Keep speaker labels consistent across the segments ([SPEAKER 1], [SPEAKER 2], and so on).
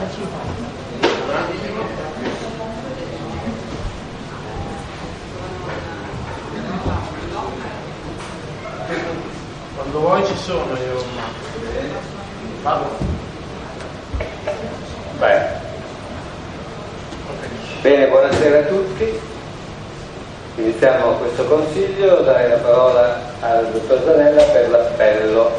[SPEAKER 1] Quando vuoi ci sono io. Vado.
[SPEAKER 2] Bene, buonasera a tutti. Iniziamo questo consiglio, darei la parola al dottor Zanella per l'appello.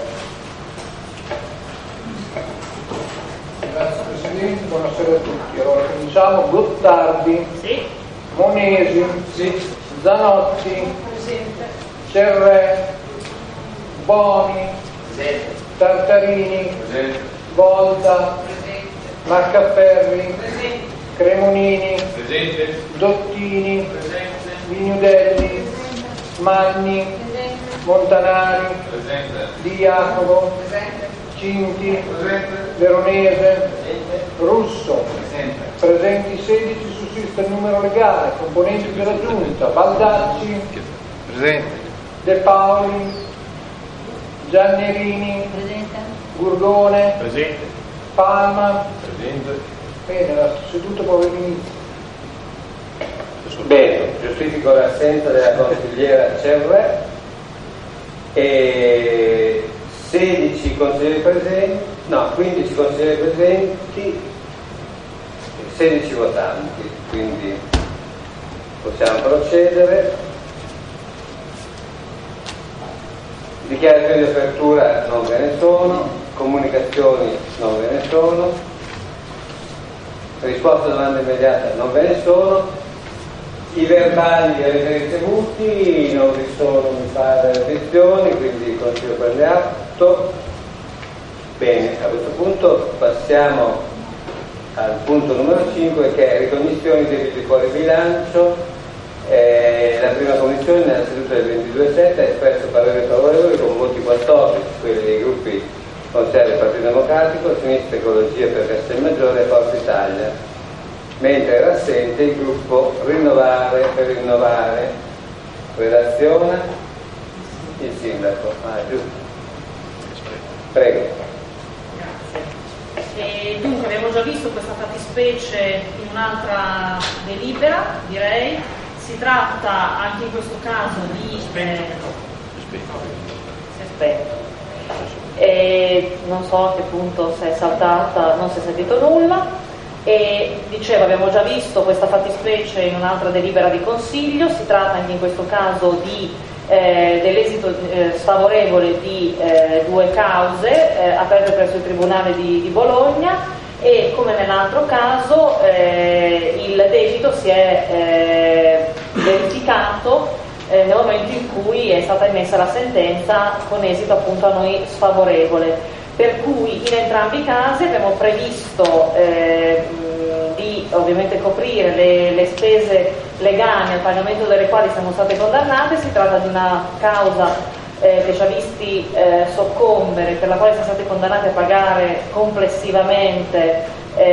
[SPEAKER 3] Grazie Presidente, buonasera a tutti. Allora cominciamo. Gottardi,
[SPEAKER 4] Sì.
[SPEAKER 3] Monesi,
[SPEAKER 1] Sì.
[SPEAKER 3] Zanotti,
[SPEAKER 4] Presente.
[SPEAKER 3] Cerrè, Boni,
[SPEAKER 1] Presente.
[SPEAKER 3] Tartarini,
[SPEAKER 1] Presente.
[SPEAKER 3] Volta,
[SPEAKER 4] Presente.
[SPEAKER 3] Maccaferri,
[SPEAKER 4] Presente.
[SPEAKER 3] Cremonini,
[SPEAKER 1] Presente.
[SPEAKER 3] Dottini,
[SPEAKER 1] Presente.
[SPEAKER 3] Vignudelli, Magni,
[SPEAKER 4] Presente.
[SPEAKER 3] Montanari,
[SPEAKER 1] Presente.
[SPEAKER 3] Di Jacopo,
[SPEAKER 4] Presente.
[SPEAKER 3] Cinti,
[SPEAKER 1] Presente.
[SPEAKER 3] Veronese, Russo.
[SPEAKER 1] Presente.
[SPEAKER 3] Presenti 16, sussiste il numero legale. Componenti della Giunta: Baldacci,
[SPEAKER 1] Presente.
[SPEAKER 3] De Paoli, Giannerini,
[SPEAKER 4] Presente.
[SPEAKER 3] Gurgone,
[SPEAKER 1] Presente.
[SPEAKER 3] Palma.
[SPEAKER 1] Presente.
[SPEAKER 3] Bene, la seduta può venire.
[SPEAKER 2] Bene, giustifico l'assenza della consigliera Cerrè e 16 consiglieri presenti, no, 15 consiglieri presenti, 16 votanti, quindi possiamo procedere. Dichiarazioni di apertura non ve ne sono, comunicazioni non ve ne sono, risposta a domanda immediata non ve ne sono. I verbali li avete ricevuti, non vi sono, mi pare, obiezioni, quindi il Consiglio prende atto. Bene, a questo punto passiamo al punto numero 5, che è ricognizione dei debiti fuori bilancio. La prima commissione nella seduta del 22/7 ha espresso parere favorevole con voti 14, quelli dei gruppi Consiglio del Partito Democratico, Sinistra Ecologia per Castelmaggiore e Forza Italia, mentre era assente il gruppo Rinnovare per Rinnovare. Relazione il sindaco. Giusto. Prego.
[SPEAKER 4] Grazie. Dunque abbiamo già visto questa fattispecie in un'altra delibera, direi. Si tratta anche in questo caso di... non so a che punto si è saltata, non si è sentito nulla. E dicevo, abbiamo già visto questa fattispecie in un'altra delibera di consiglio. Si tratta anche in questo caso dell'esito sfavorevole di due cause aperte presso il Tribunale di Bologna, e come nell'altro caso il debito si è verificato nel momento in cui è stata emessa la sentenza con esito appunto a noi sfavorevole. Per cui in entrambi i casi abbiamo previsto di ovviamente coprire le spese legali al pagamento delle quali siamo state condannate. Si tratta di una causa che ci ha visti soccombere, per la quale siamo stati condannati a pagare complessivamente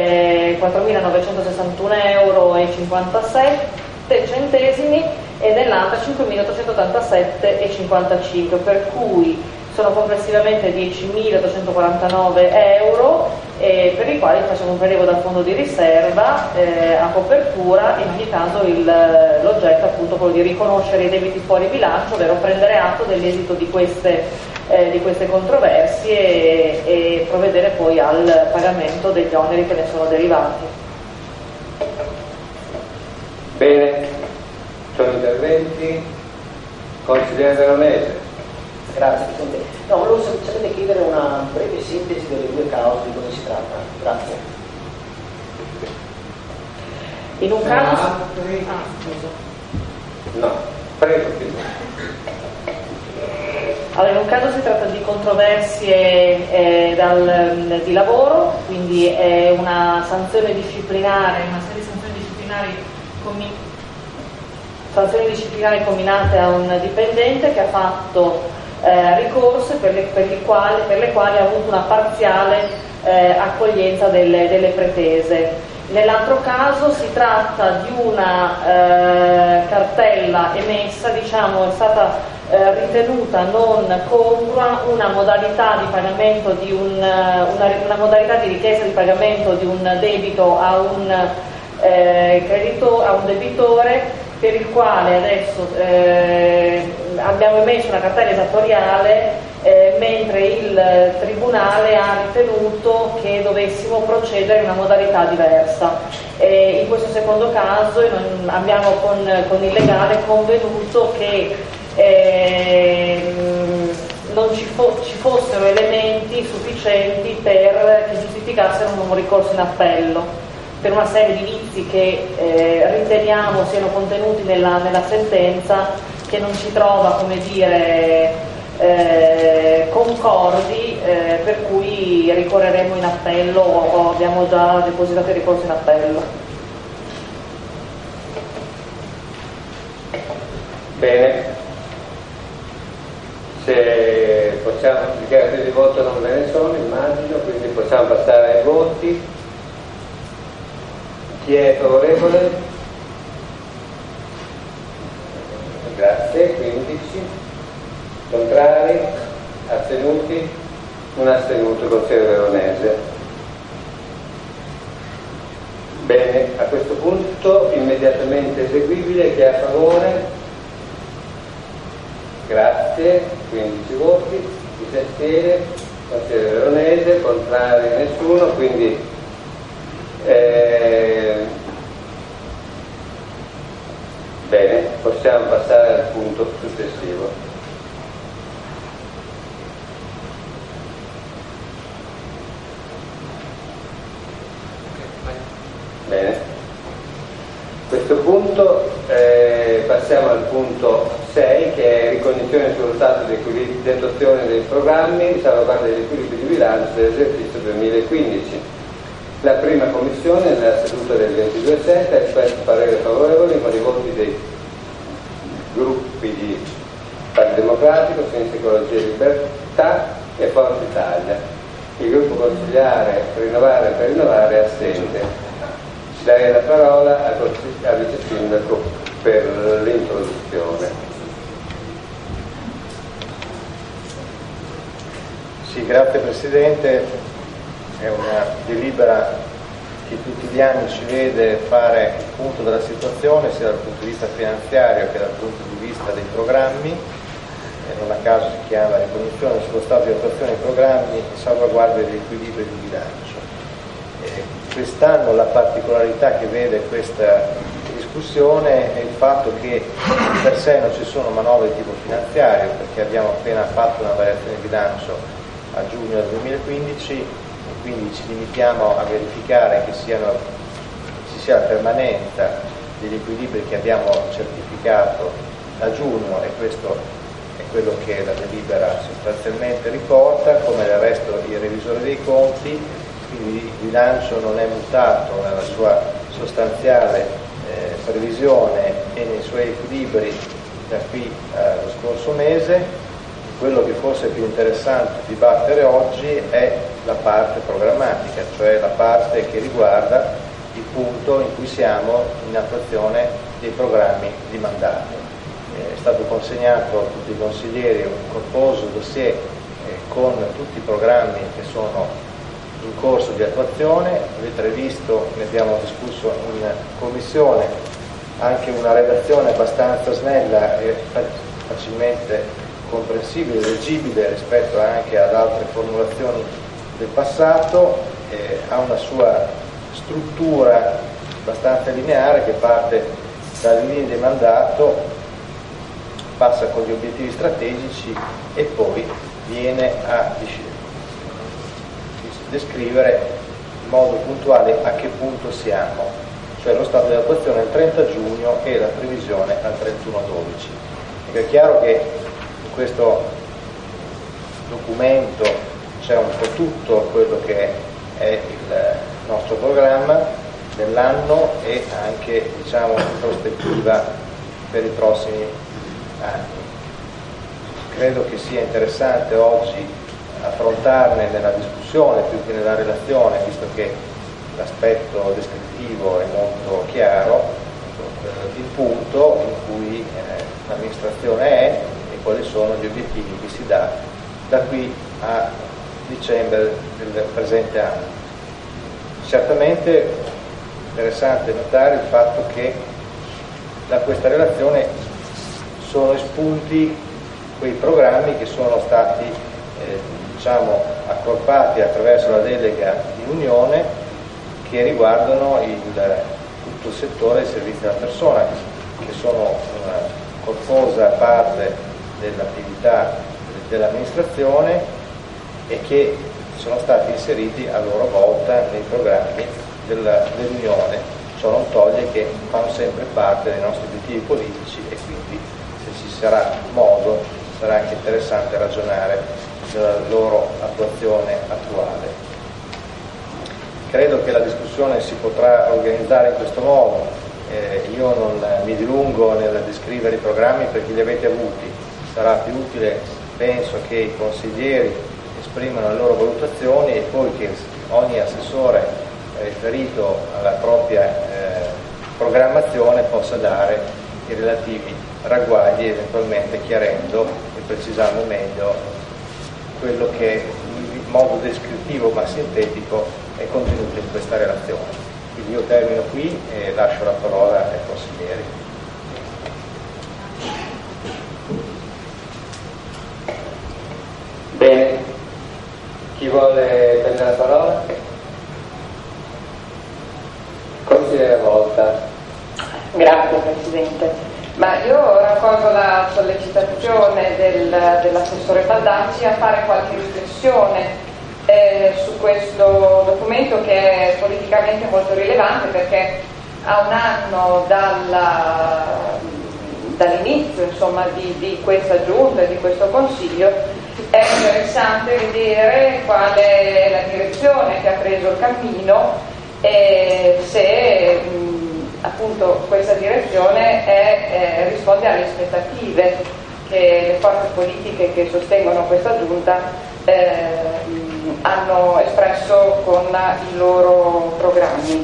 [SPEAKER 4] 4.961,57 euro e nell'altra 5.887,55, per cui sono complessivamente 10.849 euro, per i quali facciamo un prelievo dal fondo di riserva a copertura. In ogni caso l'oggetto è appunto quello di riconoscere i debiti fuori bilancio, ovvero prendere atto dell'esito di queste controversie e provvedere poi al pagamento degli oneri che ne sono derivati.
[SPEAKER 2] Bene, sono interventi. Consigliere Veronese.
[SPEAKER 5] Grazie Presidente. No, volevo semplicemente chiedere una breve sintesi delle due cause di cui si tratta. Grazie.
[SPEAKER 4] In un caso...
[SPEAKER 2] scusa. No, prego.
[SPEAKER 4] Allora, in un caso si tratta di controversie di lavoro, quindi è una sanzione disciplinare, una serie di sanzioni disciplinari comminate a un dipendente che ha fatto ricorso per le quali ha avuto una parziale accoglienza delle pretese. Nell'altro caso si tratta di una cartella emessa, diciamo, è stata ritenuta non congrua una modalità di pagamento di una modalità di richiesta di pagamento di un debito a un debitore, per il quale adesso abbiamo emesso una cartella esattoriale, mentre il Tribunale ha ritenuto che dovessimo procedere in una modalità diversa. In questo secondo caso abbiamo con il legale convenuto che non ci fossero elementi sufficienti che giustificassero un nuovo ricorso in appello, per una serie di vizi che riteniamo siano contenuti nella sentenza, che non ci trova, come dire, concordi, per cui ricorreremo in appello, o abbiamo già depositato il ricorso in appello.
[SPEAKER 2] Bene, se possiamo, dichiarazioni di voto non ve ne sono, immagino, quindi possiamo passare ai voti. Chi è favorevole? Grazie. 15. Contrari? Astenuti? Un astenuto, consigliere Veronese. Bene, a questo punto immediatamente eseguibile. Chi è a favore? Grazie. 15 voti. Chi si astiene? Consigliere Veronese. Contrari? Nessuno. Quindi bene, possiamo passare al punto successivo. Bene, a questo punto passiamo al punto 6, che è ricognizione sullo stato di attuazione dei programmi di salvaguardia degli equilibri di bilancio dell'esercizio 2015. La prima commissione, nella seduta del 22/7, ha espresso parere favorevole con i voti dei gruppi di Partito Democratico, Sinistra Ecologia e Libertà e Forza Italia. Il gruppo consigliare Rinnovare per Rinnovare è assente. Darei la parola al vice sindaco per l'introduzione.
[SPEAKER 6] Sì, grazie Presidente. È una delibera che tutti gli anni ci vede fare il punto della situazione, sia dal punto di vista finanziario che dal punto di vista dei programmi, non a caso si chiama ricognizione sullo stato di attuazione dei programmi e salvaguardia degli equilibri di bilancio. Quest'anno la particolarità che vede questa discussione è il fatto che per sé non ci sono manovre di tipo finanziario, perché abbiamo appena fatto una variazione di bilancio a giugno del 2015, quindi ci limitiamo a verificare che ci sia la permanenza degli equilibri che abbiamo certificato a giugno, e questo è quello che la delibera sostanzialmente riporta, come del resto il revisore dei conti. Quindi il bilancio non è mutato nella sua sostanziale previsione e nei suoi equilibri da qui allo scorso mese. Quello che forse è più interessante dibattere oggi è la parte programmatica, cioè la parte che riguarda il punto in cui siamo in attuazione dei programmi di mandato. È stato consegnato a tutti i consiglieri un corposo dossier con tutti i programmi che sono in corso di attuazione. Avete visto, ne abbiamo discusso in commissione, anche una redazione abbastanza snella e facilmente comprensibile, leggibile rispetto anche ad altre formulazioni del passato, ha una sua struttura abbastanza lineare che parte dalle linee di mandato, passa con gli obiettivi strategici e poi viene a descrivere in modo puntuale a che punto siamo, cioè lo stato di attuazione al 30 giugno e la previsione al 31/12. È chiaro che in questo documento c'è un po' tutto quello che è il nostro programma dell'anno e anche, diciamo, in prospettiva per i prossimi anni. Credo che sia interessante oggi affrontarne nella discussione più che nella relazione, visto che l'aspetto descrittivo è molto chiaro, il punto in cui l'amministrazione è e quali sono gli obiettivi che si dà da qui a dicembre del presente anno. Certamente è interessante notare il fatto che da questa relazione sono espunti quei programmi che sono stati accorpati attraverso la delega in Unione, che riguardano tutto il settore dei servizi alla persona, che sono una corposa parte dell'attività dell'amministrazione e che sono stati inseriti a loro volta nei programmi dell'Unione. Ciò non toglie che fanno sempre parte dei nostri obiettivi politici e quindi, se ci sarà modo, sarà anche interessante ragionare sulla loro attuazione attuale. Credo che la discussione si potrà organizzare in questo modo. Io non mi dilungo nel descrivere i programmi perché li avete avuti. Sarà più utile, penso, che i consiglieri esprimano le loro valutazioni e poi che ogni assessore riferito alla propria programmazione possa dare i relativi ragguagli, eventualmente chiarendo e precisando meglio quello che in modo descrittivo ma sintetico è contenuto in questa relazione. Quindi io termino qui e lascio la parola ai consiglieri.
[SPEAKER 2] Bene, chi vuole prendere la parola? Consigliere Volta.
[SPEAKER 7] Grazie Presidente. Ma io raccolgo la sollecitazione dell'assessore Baldacci a fare qualche riflessione su questo documento, che è politicamente molto rilevante, perché a un anno dall'inizio di questa giunta e di questo Consiglio è interessante vedere qual è la direzione che ha preso il cammino e se appunto questa direzione risponde alle aspettative che le forze politiche che sostengono questa giunta hanno espresso con i loro programmi.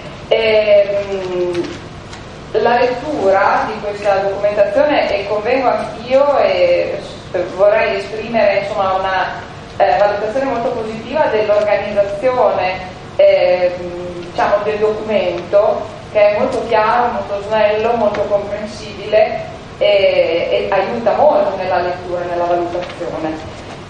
[SPEAKER 7] La lettura di questa documentazione, e convengo anch'io e vorrei esprimere una valutazione molto positiva dell'organizzazione del documento, che è molto chiaro, molto snello, molto comprensibile e aiuta molto nella lettura e nella valutazione.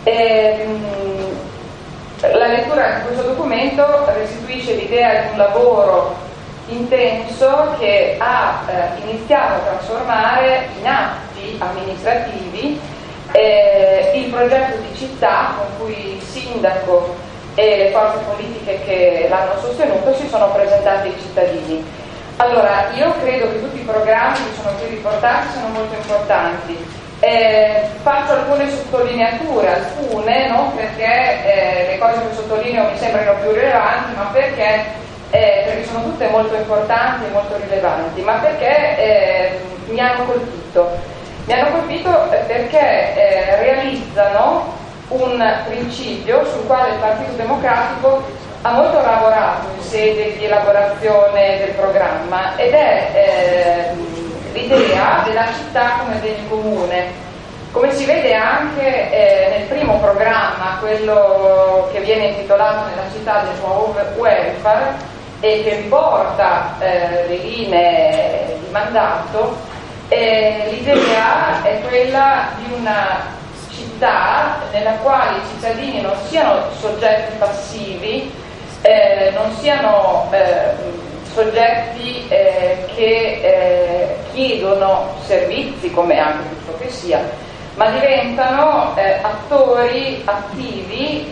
[SPEAKER 7] La lettura di questo documento restituisce l'idea di un lavoro intenso che ha iniziato a trasformare in atti amministrativi il progetto di città con cui il sindaco e le forze politiche che l'hanno sostenuto si sono presentati ai cittadini. Allora, io credo che tutti i programmi che sono qui riportati sono molto importanti. Faccio alcune sottolineature, alcune non perché le cose che sottolineo mi sembrano più rilevanti, ma perché sono tutte molto importanti e molto rilevanti, ma perché mi hanno colpito. Mi hanno colpito perché realizzano un principio sul quale il Partito Democratico ha molto lavorato in sede di elaborazione del programma, ed è l'idea della città come bene comune. Come si vede anche nel primo programma, quello che viene intitolato Nella città del nuovo welfare e che riporta le linee di mandato, l'idea è quella di una città nella quale i cittadini non siano soggetti passivi, non siano soggetti che chiedono servizi, come anche giusto che sia, ma diventano attori attivi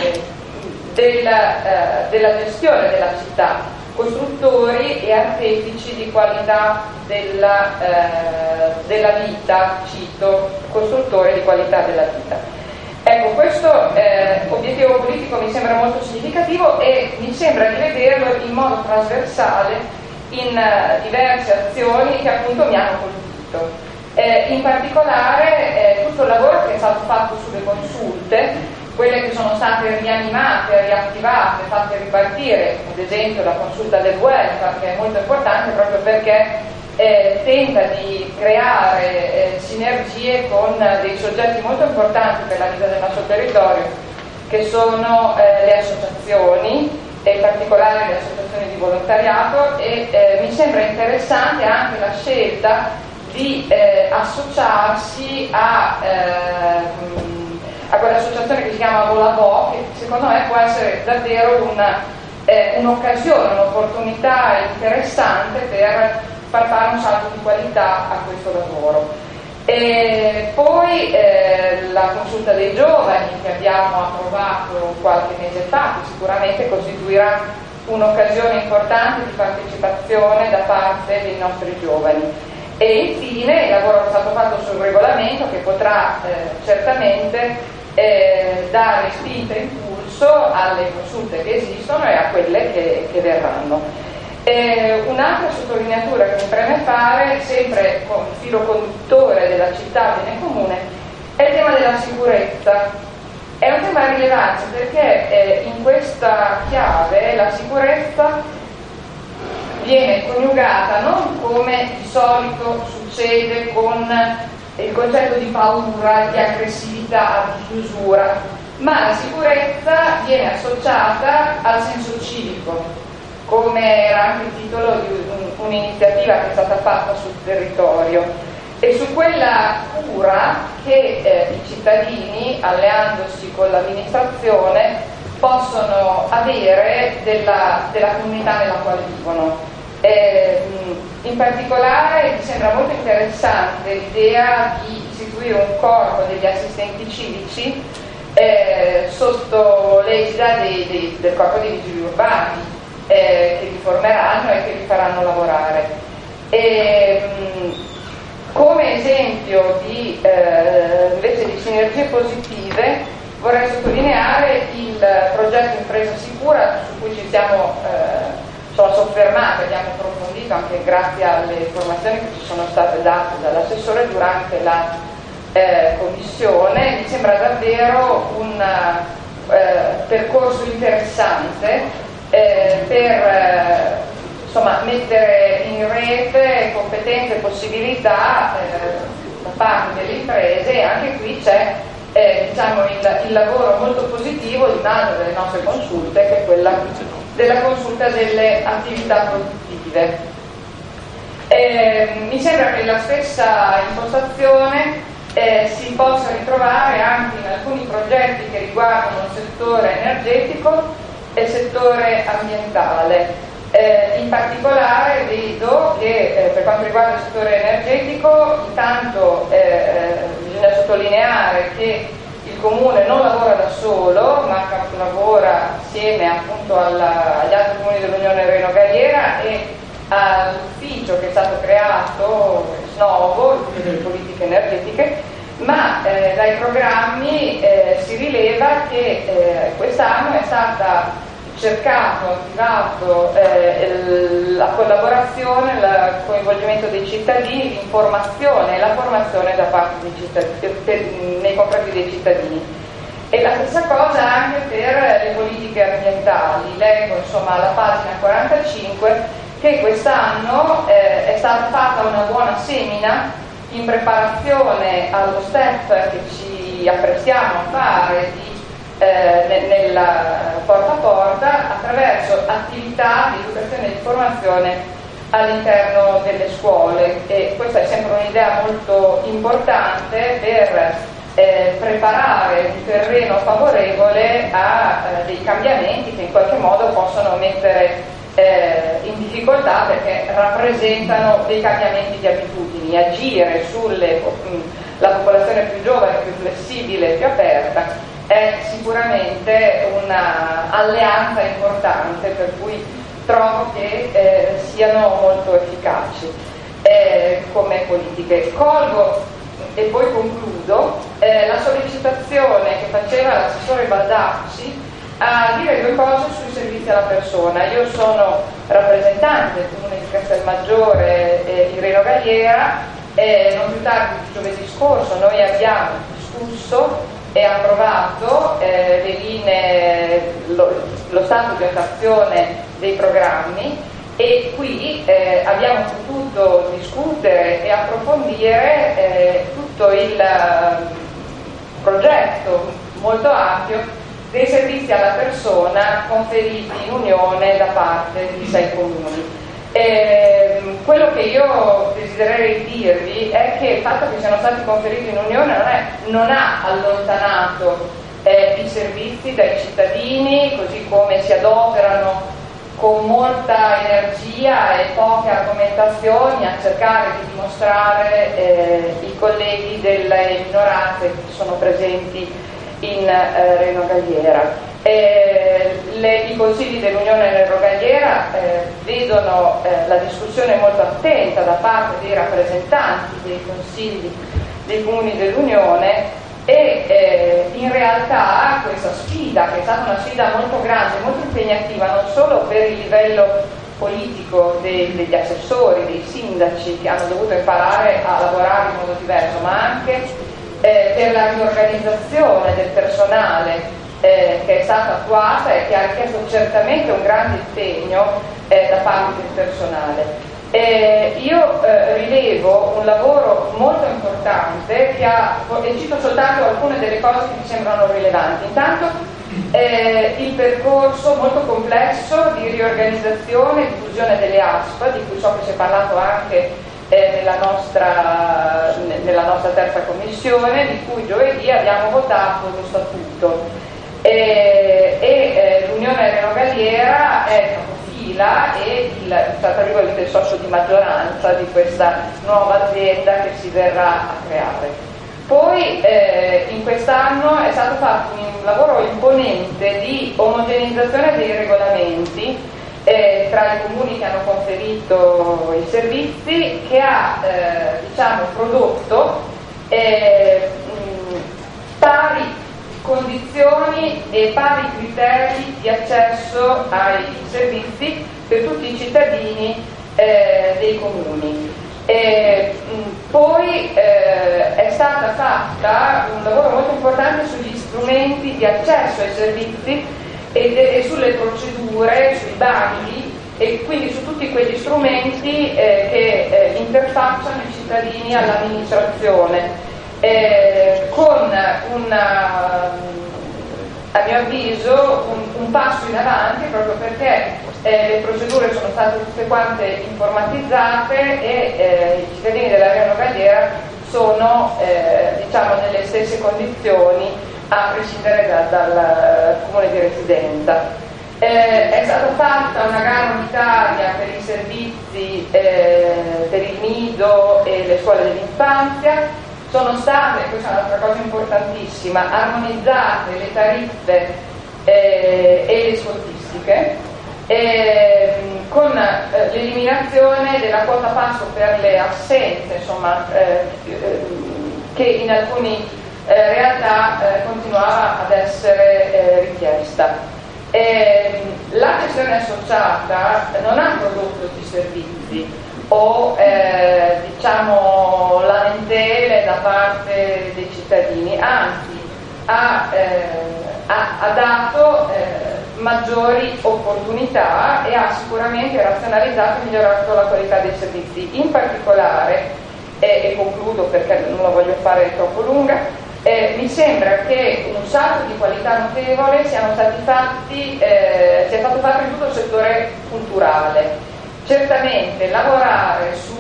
[SPEAKER 7] della gestione della città, costruttori e artefici di qualità della vita, cito, costruttore di qualità della vita. Ecco, questo obiettivo politico mi sembra molto significativo e mi sembra di vederlo in modo trasversale in diverse azioni che appunto mi hanno colpito. In particolare tutto il lavoro che è stato fatto sulle consulte, quelle che sono state rianimate, riattivate, fatte ripartire, ad esempio la consulta del welfare, che è molto importante proprio perché tenta di creare sinergie con dei soggetti molto importanti per la vita del nostro territorio, che sono le associazioni, e in particolare le associazioni di volontariato, e mi sembra interessante anche la scelta di associarsi a quell'associazione che si chiama Volabò, che secondo me può essere davvero un'occasione, un'opportunità interessante per far fare un salto di qualità a questo lavoro. E poi la consulta dei giovani che abbiamo approvato qualche mese fa, che sicuramente costituirà un'occasione importante di partecipazione da parte dei nostri giovani. E infine il lavoro che è stato fatto sul regolamento, che potrà certamente dare spinta e impulso alle consulte che esistono e a quelle che verranno. Un'altra sottolineatura che mi preme fare, sempre con il filo conduttore della città Bene Comune, è il tema della sicurezza. È un tema di rilevanza perché in questa chiave la sicurezza viene coniugata non come di solito succede con il concetto di paura, di aggressività, di chiusura, ma la sicurezza viene associata al senso civico, come era anche il titolo di un'iniziativa che è stata fatta sul territorio, e su quella cura che i cittadini, alleandosi con l'amministrazione, possono avere della comunità nella quale vivono. In particolare mi sembra molto interessante l'idea di istituire un corpo degli assistenti civici sotto l'egida del corpo dei vigili urbani, che li formeranno e che li faranno lavorare. Come esempio invece di sinergie positive vorrei sottolineare il progetto Impresa Sicura, su cui ci siamo soffermati, abbiamo approfondito anche grazie alle informazioni che ci sono state date dall'assessore durante la commissione. Mi sembra davvero un percorso interessante per mettere in rete competenze e possibilità da parte delle imprese, e anche qui c'è il lavoro molto positivo di un'altra delle nostre consulte, che è quella della consulta delle attività produttive. Mi sembra che la stessa impostazione si possa ritrovare anche in alcuni progetti che riguardano il settore energetico e il settore ambientale. In particolare vedo che per quanto riguarda il settore energetico, intanto bisogna sottolineare che il Comune non lavora da solo, ma lavora assieme appunto agli altri comuni dell'Unione Reno Galliera e all'ufficio che è stato creato, SNOVO, l'ufficio delle politiche energetiche, ma dai programmi si rileva che quest'anno è stata cercato, attivato la collaborazione, il coinvolgimento dei cittadini, l'informazione e la formazione da parte dei cittadini, nei confronti dei cittadini. E la stessa cosa anche per le politiche ambientali. Leggo alla pagina 45 che quest'anno è stata fatta una buona semina in preparazione allo step che ci apprestiamo a fare nella porta a porta, attraverso attività di educazione e di formazione all'interno delle scuole, e questa è sempre un'idea molto importante per preparare un terreno favorevole a dei cambiamenti che in qualche modo possono mettere in difficoltà, perché rappresentano dei cambiamenti di abitudini. Agire sulla popolazione più giovane, più flessibile, più aperta è sicuramente un'alleanza importante, per cui trovo che siano molto efficaci come politiche. Colgo, e poi concludo, la sollecitazione che faceva l'assessore Baldacci a dire due cose sui servizi alla persona. Io sono rappresentante del Comune di Castelmaggiore di Reno Galliera, non più tardi di giovedì scorso noi abbiamo discusso e approvato le linee, lo stato di attuazione dei programmi, E qui abbiamo potuto discutere e approfondire tutto il progetto molto ampio dei servizi alla persona conferiti in Unione da parte di 6 comuni. Quello che io desidererei dirvi è che il fatto che siano stati conferiti in Unione non ha allontanato i servizi dai cittadini, così come si adoperano con molta energia e poche argomentazioni a cercare di dimostrare i colleghi delle minoranze che sono presenti in Reno Galliera. I consigli dell'Unione Reno Galliera vedono la discussione molto attenta da parte dei rappresentanti dei consigli dei comuni dell'Unione e in realtà questa sfida, che è stata una sfida molto grande, molto impegnativa, non solo per il livello politico degli assessori, dei sindaci che hanno dovuto imparare a lavorare in modo diverso, ma anche per la riorganizzazione del personale che è stata attuata e che ha richiesto certamente un grande impegno da parte del personale. Io rilevo un lavoro molto importante e cito soltanto alcune delle cose che mi sembrano rilevanti. Intanto il percorso molto complesso di riorganizzazione e diffusione delle ASP, di cui so che si è parlato anche nella nostra terza commissione, di cui giovedì abbiamo votato lo statuto. L'Unione Reno Galliera è capofila e il socio di maggioranza di questa nuova azienda che si verrà a creare. Poi in quest'anno è stato fatto un lavoro imponente di omogeneizzazione dei regolamenti tra i comuni che hanno conferito i servizi, che ha prodotto pari condizioni e pari criteri di accesso ai servizi per tutti i cittadini dei comuni. Poi è stata fatta un lavoro molto importante sugli strumenti di accesso ai servizi e sulle procedure, sui bandi e quindi su tutti quegli strumenti che interfacciano i cittadini all'amministrazione. Con a mio avviso un passo in avanti, proprio perché le procedure sono state tutte quante informatizzate e i cittadini della Reno Galliera sono nelle stesse condizioni a prescindere dal comune di residenza. È stata fatta una gara unitaria per i servizi per il nido e le scuole dell'infanzia. Sono state, questa è un'altra cosa importantissima, armonizzate le tariffe e le scontistiche con l'eliminazione della quota passo per le assenze, che in alcune realtà continuava ad essere richiesta. La gestione associata non ha prodotto di servizi o lamentele da parte dei cittadini, anzi ha dato maggiori opportunità e ha sicuramente razionalizzato e migliorato la qualità dei servizi. In particolare, e concludo perché non la voglio fare troppo lunga, mi sembra che un salto di qualità notevole sia stato fatto in tutto il settore culturale. Certamente lavorare su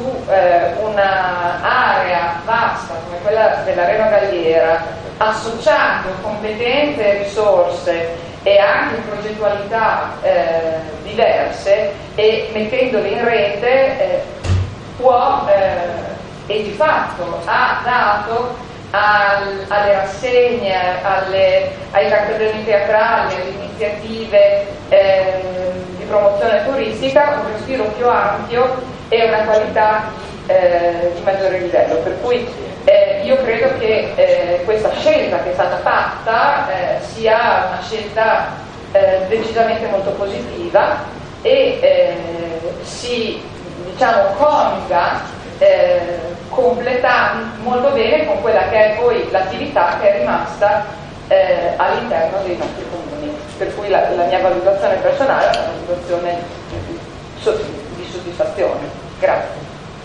[SPEAKER 7] un'area vasta come quella della Reno Galliera, associando competenze e risorse e anche progettualità diverse e mettendole in rete, può e di fatto ha dato alle rassegne, ai cartelloni teatrali, alle iniziative di promozione turistica un respiro più ampio e una qualità di maggiore livello. Per cui io credo che questa scelta che è stata fatta sia una scelta decisamente molto positiva e si coniuga completando molto bene con quella che è poi l'attività che è rimasta all'interno dei nostri comuni, per cui la mia valutazione personale è una valutazione soddisfazione. Grazie.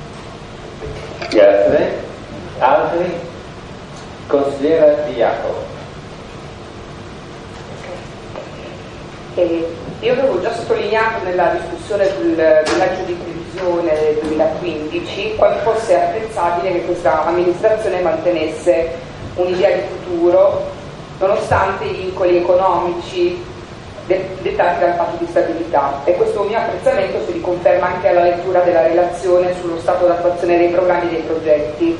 [SPEAKER 2] Grazie. Altri? Consigliera Di Jacopo.
[SPEAKER 8] Io avevo già sottolineato nella discussione sul bilancio di previsione del 2015 quanto fosse apprezzabile che questa amministrazione mantenesse un'idea di futuro nonostante i vincoli economici dettati dal patto di stabilità, e questo mio apprezzamento si riconferma anche alla lettura della relazione sullo stato d'attuazione dei programmi e dei progetti.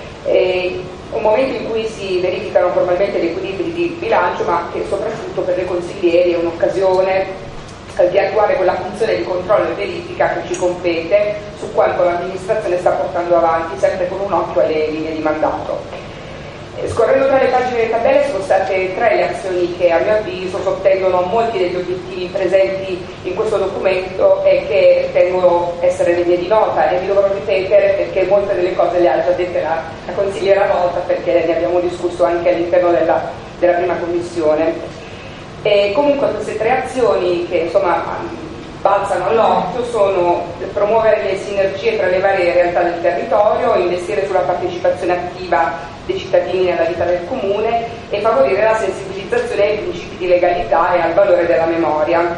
[SPEAKER 8] Un momento in cui si verificano formalmente gli equilibri di bilancio, ma che soprattutto per le consiglieri è un'occasione di attuare quella funzione di controllo e verifica che ci compete su quanto l'amministrazione sta portando avanti, sempre con un occhio alle linee di mandato. Scorrendo tra le pagine delle tabelle sono state 3 le azioni che a mio avviso sottendono molti degli obiettivi presenti in questo documento e che ritengo essere degne di nota, e vi dovrò ripetere perché molte delle cose le ha già dette la consigliera Volta, perché ne abbiamo discusso anche all'interno della prima commissione. E comunque queste 3 azioni che insomma balzano all'occhio sono promuovere le sinergie tra le varie realtà del territorio, investire sulla partecipazione attiva dei cittadini nella vita del comune e favorire la sensibilizzazione ai principi di legalità e al valore della memoria.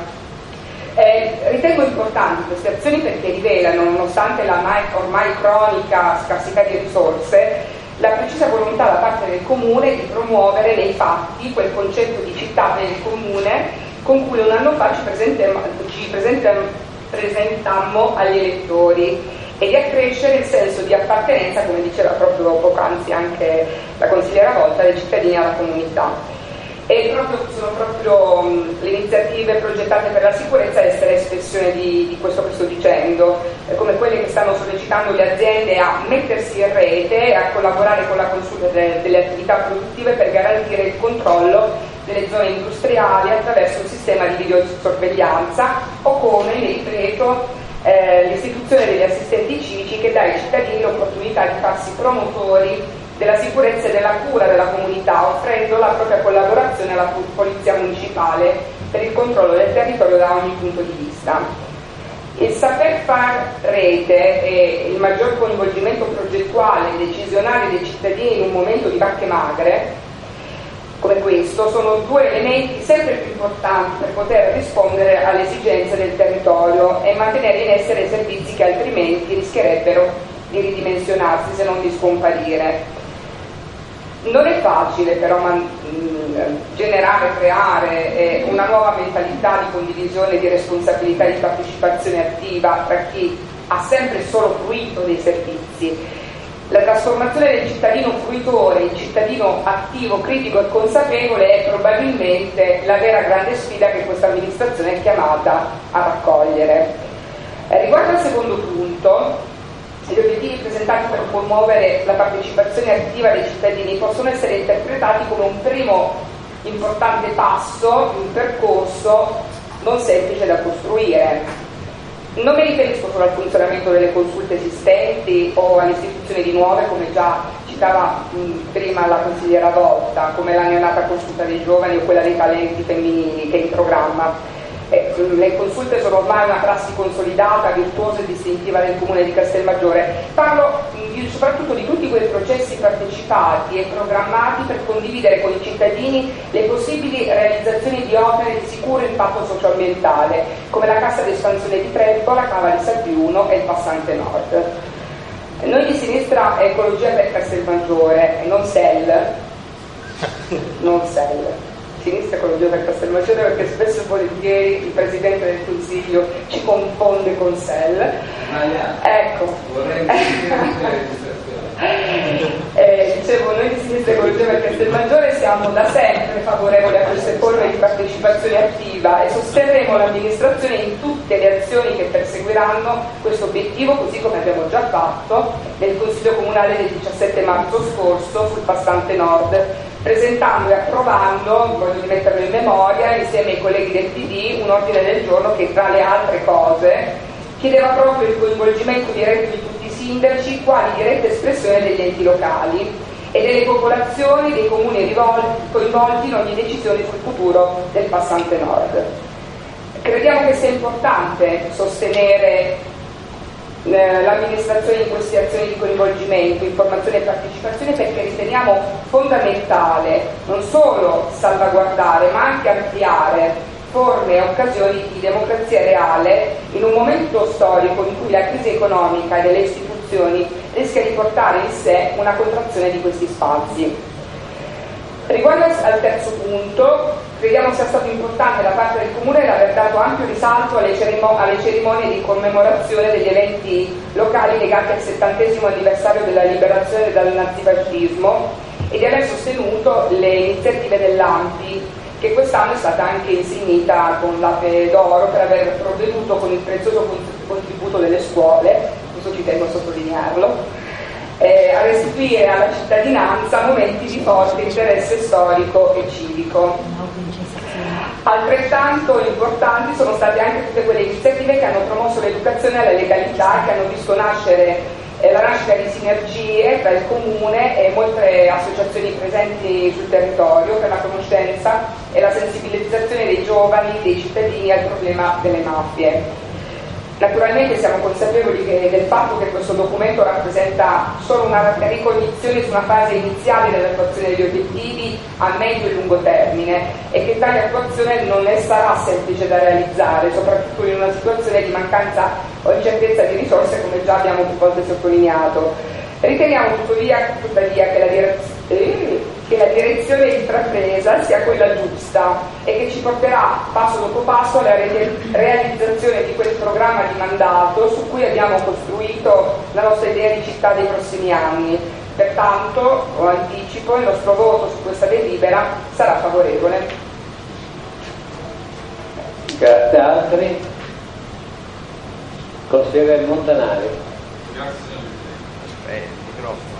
[SPEAKER 8] Ritengo importanti queste azioni perché rivelano, nonostante la ormai cronica scarsità di risorse, la precisa volontà da parte del comune di promuovere nei fatti quel concetto di città del comune con cui un anno fa ci presentammo agli elettori, e di accrescere il senso di appartenenza, come diceva proprio poc'anzi anche la consigliera Volta, dei cittadini alla comunità. E sono proprio le iniziative progettate per la sicurezza a essere espressione di questo che sto dicendo, come quelle che stanno sollecitando le aziende a mettersi in rete e a collaborare con la consulta delle attività produttive per garantire il controllo delle zone industriali attraverso un sistema di videosorveglianza, o come, ne ripeto, l'istituzione degli assistenti civici che dà ai cittadini l'opportunità di farsi promotori della sicurezza e della cura della comunità, offrendo la propria collaborazione alla polizia municipale per il controllo del territorio da ogni punto di vista. Il saper far rete e il maggior coinvolgimento progettuale e decisionale dei cittadini in un momento di vacche magre come questo sono 2 elementi sempre più importanti per poter rispondere alle esigenze del territorio e mantenere in essere i servizi che altrimenti rischierebbero di ridimensionarsi, se non di scomparire. Non è facile però creare una nuova mentalità di condivisione, di responsabilità e di partecipazione attiva tra chi ha sempre solo fruito dei servizi. La trasformazione del cittadino fruitore in cittadino attivo, critico e consapevole è probabilmente la vera grande sfida che questa amministrazione è chiamata a raccogliere. Riguardo al secondo punto, gli obiettivi presentati per promuovere la partecipazione attiva dei cittadini possono essere interpretati come un primo importante passo di un percorso non semplice da costruire. Non mi riferisco solo al funzionamento delle consulte esistenti o all'istituzione di nuove, come già citava prima la consigliera Volta, come la neonata consulta dei giovani o quella dei talenti femminili che è in programma. Le consulte sono ormai una prassi consolidata, virtuosa e distintiva del Comune di Castelmaggiore. Parlo soprattutto di tutti quei processi partecipati e programmati per condividere con i cittadini le possibili realizzazioni di opere di sicuro impatto socioambientale, come la cassa di espansione di Treppo, la cava di Sabbiuno e il passante nord. Noi di Sinistra Ecologia per Castelmaggiore, non SEL, Sinistra Ecologia per Castelmaggiore, perché spesso e volentieri il Presidente del Consiglio ci confonde con SEL. Ecco. Dicevo, noi di Sinistra Ecologia per Castelmaggiore siamo da sempre favorevoli a queste forme di partecipazione attiva e sosterremo l'amministrazione in tutte le azioni che perseguiranno questo obiettivo, così come abbiamo già fatto nel Consiglio Comunale del 17 marzo scorso sul passante nord, presentando e approvando, voglio rimetterlo in memoria, insieme ai colleghi del PD, un ordine del giorno che tra le altre cose chiedeva proprio il coinvolgimento diretto di tutti i sindaci quali diretta espressione degli enti locali e delle popolazioni dei comuni coinvolti in ogni decisione sul futuro del passante nord. Crediamo che sia importante sostenere l'amministrazione in queste azioni di coinvolgimento, informazione e partecipazione, perché riteniamo fondamentale non solo salvaguardare ma anche ampliare forme e occasioni di democrazia reale in un momento storico in cui la crisi economica delle istituzioni rischia di portare in sé una contrazione di questi spazi. Riguardo al terzo punto, crediamo sia stato importante da parte del Comune l'aver dato ampio risalto alle cerimonie di commemorazione degli eventi locali legati al 70° anniversario della liberazione dal nazifascismo e di aver sostenuto le iniziative dell'ANPI, che quest'anno è stata anche insignita con l'Ape d'Oro per aver provveduto con il prezioso contributo delle scuole, questo ci tengo a sottolinearlo, a restituire alla cittadinanza momenti di forte interesse storico e civico. Altrettanto importanti sono state anche tutte quelle iniziative che hanno promosso l'educazione alla legalità, che hanno visto nascere la nascita di sinergie tra il Comune e molte associazioni presenti sul territorio per la conoscenza e la sensibilizzazione dei giovani, dei cittadini al problema delle mafie. Naturalmente siamo consapevoli del fatto che questo documento rappresenta solo una ricognizione su una fase iniziale dell'attuazione degli obiettivi a medio e lungo termine e che tale attuazione non ne sarà semplice da realizzare, soprattutto in una situazione di mancanza o incertezza di risorse, come già abbiamo più volte sottolineato. Riteniamo tuttavia che la direzione intrapresa sia quella giusta e che ci porterà passo dopo passo alla realizzazione di quel programma di mandato su cui abbiamo costruito la nostra idea di città dei prossimi anni. Pertanto, lo anticipo, il nostro voto su questa delibera sarà favorevole.
[SPEAKER 2] Grazie. Altri? Consigliere Montanari.
[SPEAKER 1] Grazie signor Presidente. Microfono.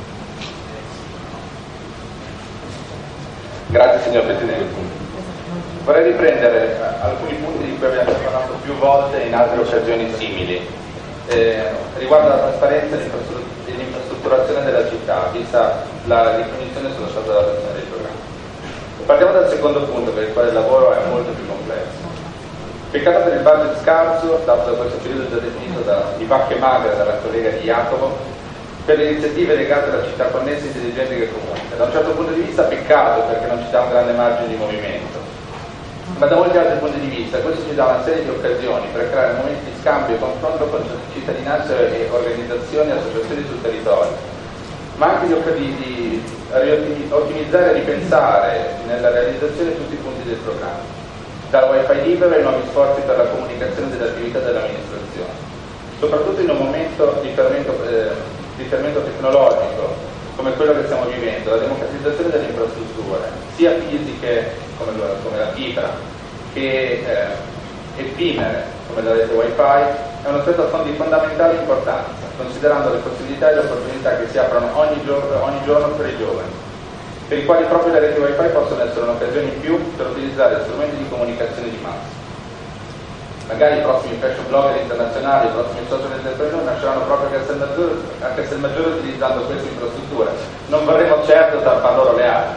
[SPEAKER 9] Grazie signor Presidente. Vorrei riprendere alcuni punti di cui abbiamo parlato più volte in altre occasioni simili. Riguardo alla trasparenza e l'infrastrutturazione della città, vista la ricognizione sullo stato dell'attuazione dei programmi. Partiamo dal secondo punto, per il quale il lavoro è molto più complesso. Peccato per il budget scarso, dato da questo periodo già definito di vacche magre dalla collega di Jacopo, per le iniziative legate alla città connesse e intelligenti che comunica. Da un certo punto di vista peccato perché non ci dà un grande margine di movimento, ma da molti altri punti di vista questo ci dà una serie di occasioni per creare momenti di scambio e confronto con cittadinanza e organizzazioni e associazioni sul territorio, ma anche di ottimizzare e ripensare nella realizzazione tutti i punti del programma, dal wifi libero ai nuovi sforzi per la comunicazione delle attività dell'amministrazione, soprattutto in un momento di fermento tecnologico come quello che stiamo vivendo. La democratizzazione delle infrastrutture, sia fisiche come la fibra che effimere come la rete wifi, è un aspetto di fondamentale importanza, considerando le possibilità e le opportunità che si aprono ogni giorno per i giovani, per i quali proprio le reti wifi possono essere un'occasione in più per utilizzare strumenti di comunicazione di massa. Magari i prossimi fashion blogger internazionali, i prossimi social entrepreneur nasceranno proprio a Castelmaggiore utilizzando queste infrastrutture. Non vorremmo certo tappar loro le ali.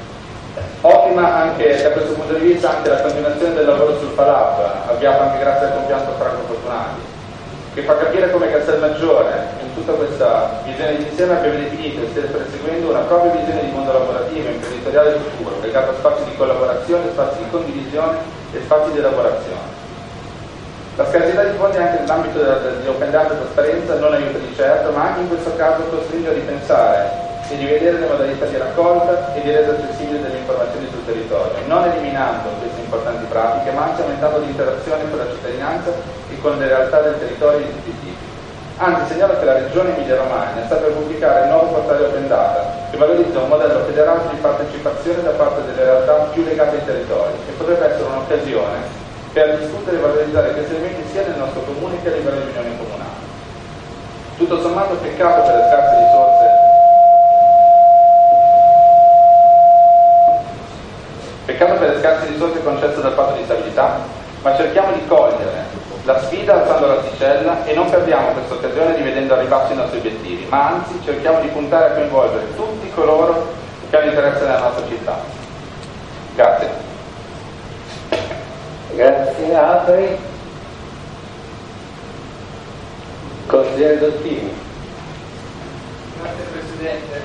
[SPEAKER 9] Ottima anche da questo punto di vista anche la continuazione del lavoro sul Palab, avviato anche grazie al compianto Franco Fortunati, che fa capire come Castelmaggiore, in tutta questa visione di insieme, abbia definito e stia perseguendo una propria visione di mondo lavorativo e imprenditoriale futuro, legato a spazi di collaborazione, spazi di condivisione e spazi di elaborazione. La scarsità di fondi anche nell'ambito di open data e trasparenza non aiuta di certo, ma anche in questo caso costringe a ripensare e di vedere le modalità di raccolta e di resa accessibile delle informazioni sul territorio, non eliminando queste importanti pratiche, ma anzi aumentando l'interazione con la cittadinanza e con le realtà del territorio di tutti i tipi. Anzi, segnalo che la Regione Emilia-Romagna sta per pubblicare il nuovo portale Open Data, che valorizza un modello federato di partecipazione da parte delle realtà più legate ai territori, che potrebbe essere un'occasione per discutere e valorizzare questi elementi sia nel nostro comune che a livello di unione comunale. Tutto sommato, peccato per le scarse risorse concesse dal patto di stabilità, ma cerchiamo di cogliere la sfida alzando l'asticella e non perdiamo questa occasione rivedendo al ribasso i nostri obiettivi, ma anzi cerchiamo di puntare a coinvolgere tutti coloro che hanno interesse nella nostra città. Grazie.
[SPEAKER 2] Grazie. Altri? Consigliere Dottini.
[SPEAKER 1] Grazie Presidente.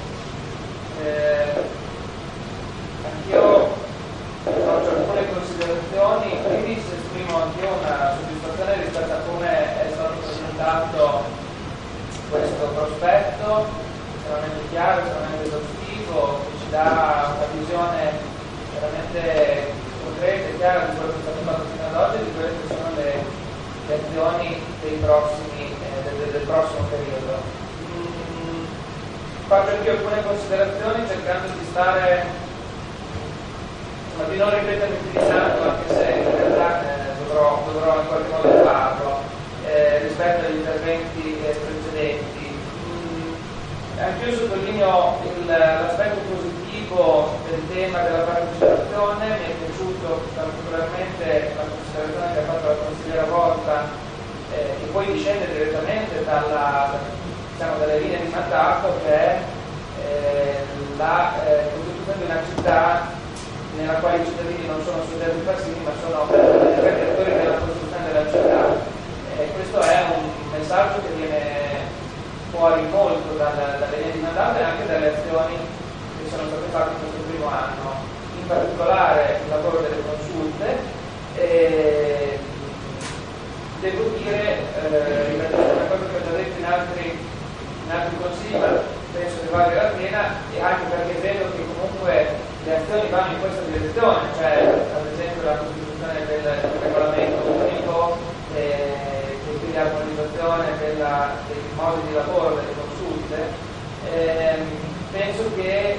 [SPEAKER 1] Anch'io faccio alcune considerazioni, quindi esprimo anch'io una soddisfazione rispetto a come è stato presentato questo prospetto, estremamente chiaro, estremamente esaustivo, che ci dà una visione veramente concreta e chiara di quello che è stato fatto fino ad oggi e di quelle che sono le azioni del prossimo periodo. Faccio anche alcune considerazioni cercando di non ripetermi più di tanto, anche se in realtà dovrò in qualche modo farlo rispetto agli interventi precedenti. Anch'io sottolineo l'aspetto positivo del tema della partecipazione. Mi è piaciuto particolarmente la considerazione che ha fatto la consigliera Volta, che poi discende direttamente dalle linee di mandato, che è la costituzione di una città nella quale i cittadini non sono soggetti passivi ma sono attori della costruzione della città. Questo è un messaggio che viene fuori molto dalle linee di mandato e anche dalle azioni che sono state fatte in questo primo anno, in particolare il lavoro delle consulte. Devo dire, ripeto, una cosa che ho già detto in altri consigli, ma penso che valga la pena, e anche perché vedo che comunque le azioni vanno in questa direzione, cioè ad esempio la costituzione del regolamento unico, e quindi l'armonizzazione dei modi di lavoro delle consulte. Penso che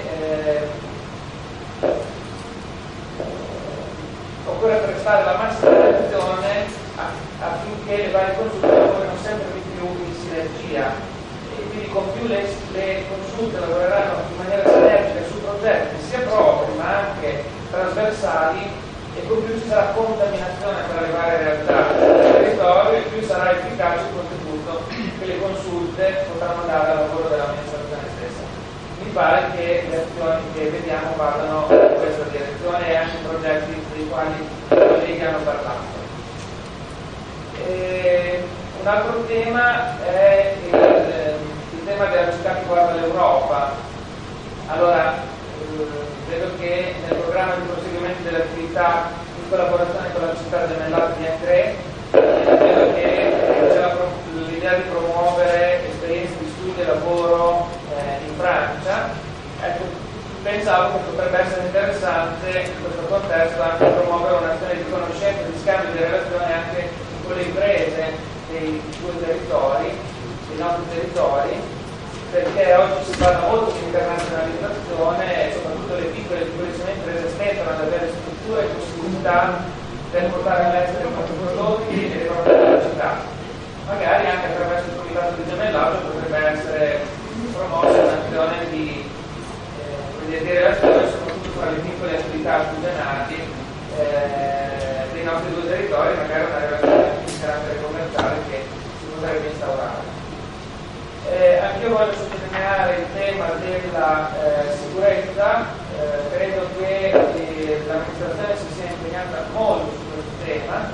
[SPEAKER 1] occorre prestare la massima attenzione affinché le varie consulte lavorino sempre di più in sinergia, e quindi con più le consulte lavoreranno in maniera sinergica su progetti sia propri ma anche trasversali, e con più ci sarà contaminazione tra le varie realtà del territorio, e più sarà efficace il contributo che le consulte potranno dare al lavoro dell'amministrazione stessa. Mi pare che le azioni che vediamo vadano in questa direzione, e anche i progetti dei quali i colleghi hanno parlato. Un altro tema è il tema della città che guarda l'Europa. Allora, vedo che nel programma di proseguimento delle attività in collaborazione con la città gemellata di Ancre, vedo che c'è l'idea di promuovere esperienze di studio e lavoro in Francia. Ecco, pensavo che potrebbe essere interessante in questo contesto anche promuovere un'azione di conoscenza, di scambio di relazioni anche con le imprese dei due territori, dei nostri territori, perché oggi si parla molto di internazionalizzazione e soprattutto le piccole e piccolissime imprese stentano ad avere strutture e possibilità per portare all'estero i propri prodotti e le proprie capacità. Magari anche attraverso il comitato di gemellaggio potrebbe essere promossa un'azione di relazione soprattutto tra le piccole attività artigianali dei nostri due territori, magari una relazione di carattere commerciale che si potrebbe instaurare. Anche io voglio sottolineare il tema della sicurezza. Credo che l'amministrazione si sia impegnata molto su questo tema.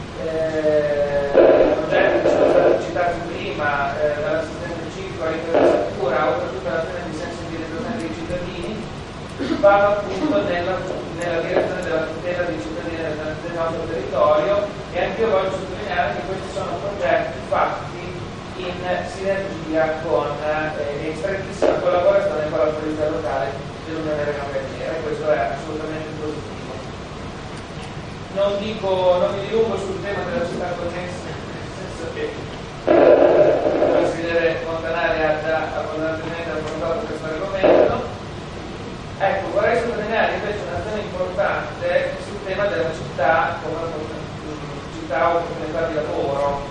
[SPEAKER 1] I progetti che sono stati citati prima, dall'assistente civico all'interessatura, oltretutto all'azione di sensibilizzazione dei cittadini, vanno appunto nella direzione della tutela dei cittadini del nostro territorio, e anche io voglio sottolineare che questi sono progetti fatti in sinergia e strettissima collaborazione con la polizia locale dell'Unione Europea, e questo è assolutamente positivo. Non mi dilungo sul tema della città connessa, nel senso che il consigliere Montanari ha già abbondantemente affrontato questo argomento. Ecco, vorrei sottolineare invece un'azione importante sul tema della città come città opportunità di lavoro,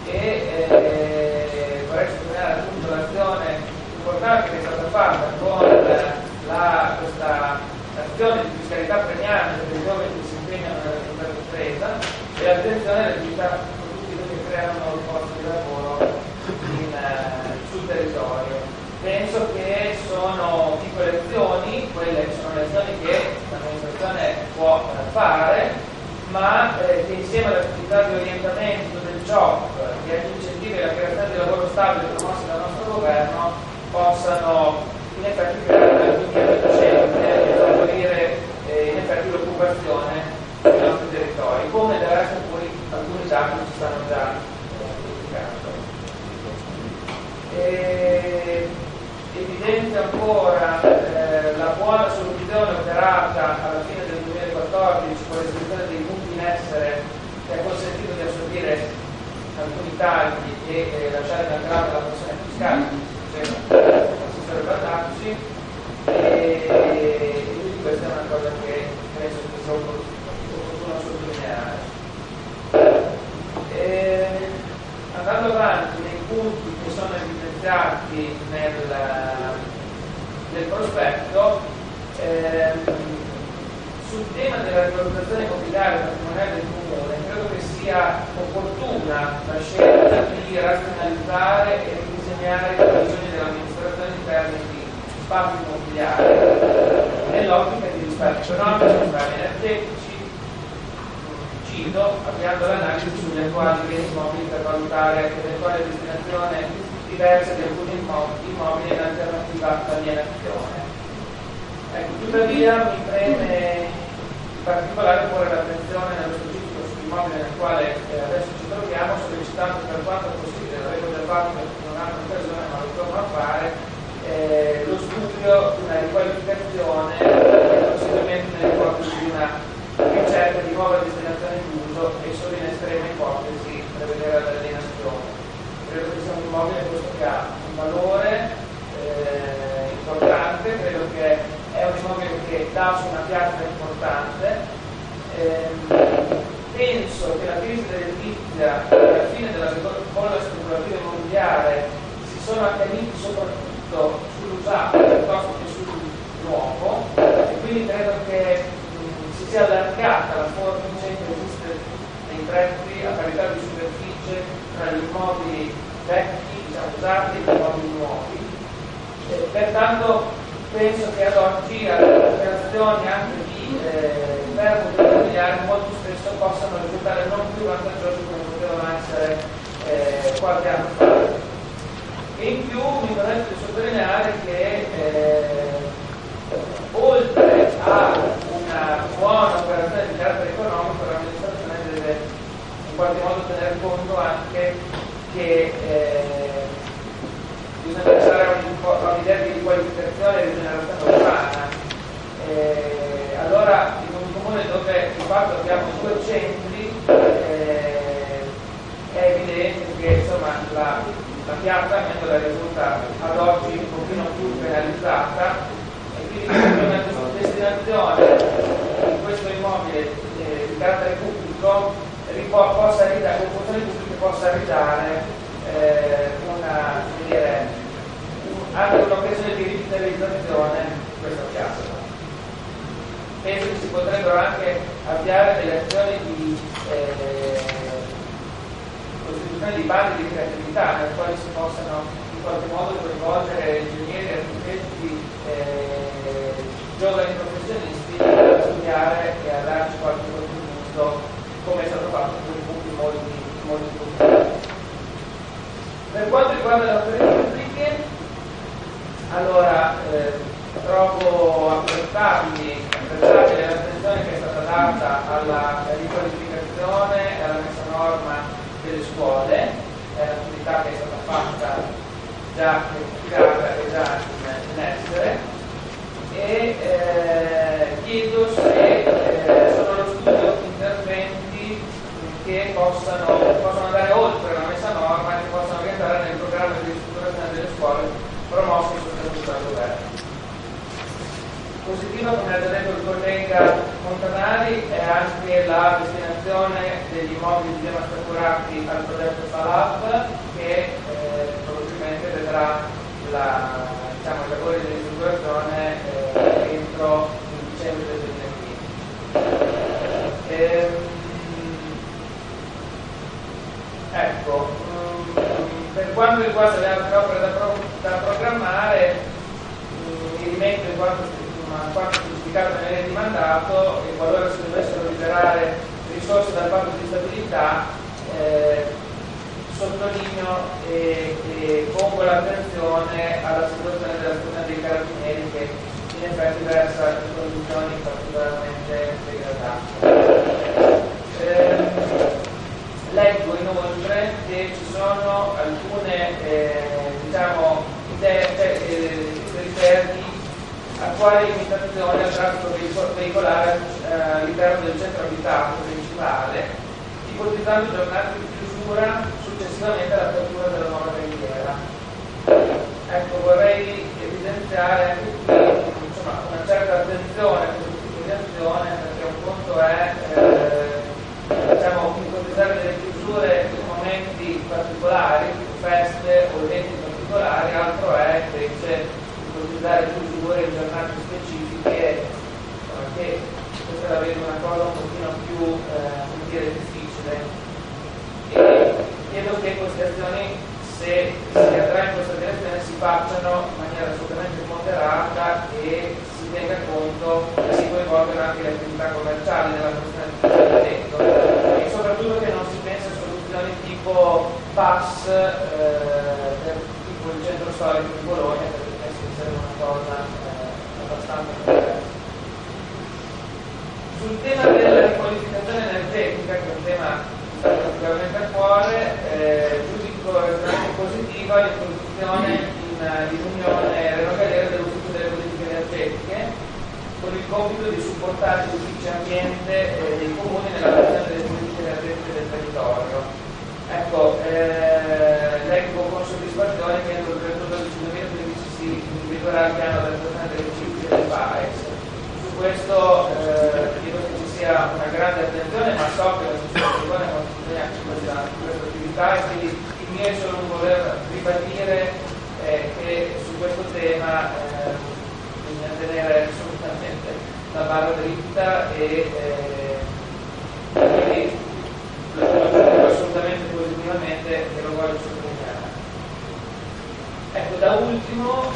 [SPEAKER 1] e vorrei sottolineare appunto l'azione importante che è stata fatta con questa azione di fiscalità premiante per i giovani che si impegnano nell'attività di impresa, e l'attenzione alle attività produttive che creano nuovi posti di lavoro sul territorio. Penso che sono piccole azioni, quelle che sono le azioni che l'amministrazione può fare, ma che insieme all'attività di orientamento del job e agli incentivi e la creazione di lavoro stabile promosse dal nostro governo possano in effetti creare un'economia efficiente e favorire in effetti l'occupazione sui nostri territori, come del resto poi alcuni dati ci stanno già indicando. Evidenzio ancora la buona soluzione operata alla fine del 2014 con l'estensione dei punti in essere, che ha consentito di assorbire alcuni tagli e lasciare inalterata la pressione fiscale, l'assessore Baldacci, e quindi questa è una cosa che penso che sia opportuno sottolineare. Andando avanti nei punti che sono evidenziati nel prospetto, sul tema della rivalutazione immobiliare patrimoniale del comune, credo che sia opportuna la scelta di razionalizzare e ridisegnare le previsioni dell'amministrazione in termini di spazi immobiliari nell'ottica di risparmi economici, risparmi energetici, avviando l'analisi sugli attuali beni immobili per valutare eventuale destinazione diversa di alcuni immobili in alternativa all'alienazione. Ecco, tuttavia mi preme in particolare porre l'attenzione nello specifico sull'immobile nel quale adesso ci troviamo, sollecitando per quanto possibile, l'avevo già fatto in un'altra occasione ma lo torno a fare, lo studio di una riqualificazione e possibilmente nell'ipotesi di una ricerca di nuova destinazione d'uso e solo in estrema ipotesi prevedere l'alienazione. Credo che sia un immobile questo che ha un valore importante, credo che è un immobile che dà su una piazza importante. Penso che la crisi dell'edilizia e la fine della bolla speculativa immobiliare si sono accaniti soprattutto sull'usato piuttosto che sul nuovo, e quindi credo che si è allargata la forbice che esiste nei prezzi a parità di superficie tra gli immobili vecchi, diciamo usati, e gli immobili nuovi. Pertanto penso che ad oggi alle operazioni anche di fermo immobiliare molto spesso possano risultare non più vantaggiose come potevano essere qualche anno fa. E in più mi permetto di sottolineare che oltre a una buona operazione di carattere economico, l'amministrazione deve in qualche modo tener conto anche che bisogna pensare a un'idea di riqualificazione e rigenerazione urbana. Allora, in un comune dove di fatto abbiamo due centri, è evidente che insomma, la piazza almeno la risulta ad oggi un pochino più penalizzata, e quindi una destinazione di questo immobile di carattere pubblico possa ridare, con funzioni pubbliche possa ridare anche un'occasione di rivitalizzazione di questa piazza. Penso che si potrebbero anche avviare delle azioni di costituzione di bandi di creatività nelle quali si possano in qualche modo coinvolgere ingegneri, architetti, giovani professionisti per studiare e a darci qualche contributo, come è stato fatto in punti molti importanti. Per quanto riguarda le opere pubbliche, allora trovo apprezzabile l'attenzione che è stata data alla riqualificazione e alla messa a norma delle scuole, è un'attività che è stata fatta già pianificata e già in essere, e chiedo se sono allo studio interventi che possano andare oltre la messa a norma e che possano rientrare nel programma di ristrutturazione delle scuole promosso e sostenuto dal governo. Positiva, come ha già detto il collega Montanari, è anche la destinazione degli immobili di Gemma Stacurati al progetto Salab, che probabilmente vedrà i lavori di ristrutturazione entro il dicembre del 2015. Ecco, per quanto riguarda le altre opere da programmare, mi rimetto in quanto specificato nelle linee di mandato, e qualora si dovessero liberare risorse dal patto di stabilità, sottolineo e pongo l'attenzione alla situazione della stazione dei Carabinieri che in effetti versa in condizioni particolarmente degradate. Leggo inoltre che ci sono alcune diciamo, criteri di attuale limitazione al traffico veicolare all'interno del centro abitato principale, ipotizzando giornate di chiusura successivamente all'apertura della nuova carriera. Ecco, vorrei evidenziare anche qui insomma, una certa attenzione a questo tipo di azione, perché un conto è diciamo, ipotizzare delle chiusure in momenti particolari, feste o eventi particolari, altro è invece ipotizzare chiusure in giornate specifiche, che questa la vedo una cosa un pochino più difficile. E chiedo che queste azioni, se si andrà in questa direzione, si facciano in maniera assolutamente moderata e si tenga conto che si coinvolgano anche le attività commerciali nella questione di detto, e soprattutto che non si pensi a soluzioni tipo pass tipo il centro storico di Bologna, perché penso che sia una cosa abbastanza complessa. Sul tema della riqualificazione energetica, che è un tema particolarmente a cuore, giudico estremamente positiva l'introduzione in Unione Renogalera dell'ufficio delle politiche energetiche, con il compito di supportare gli uffici ambiente dei comuni nella gestione delle politiche energetiche del territorio. Ecco, leggo con soddisfazione che entro il 31 dicembre 2015 si individuerà il piano d'attuazione delle politiche del PAES. Su questo chiedo che ci sia una grande attenzione, ma so che la situazione è molto questa attività, e quindi il mio è solo un voler ribadire che su questo tema bisogna tenere assolutamente la barra dritta e quindi lo giudico assolutamente positivamente e lo voglio sottolineare. Ecco, da ultimo,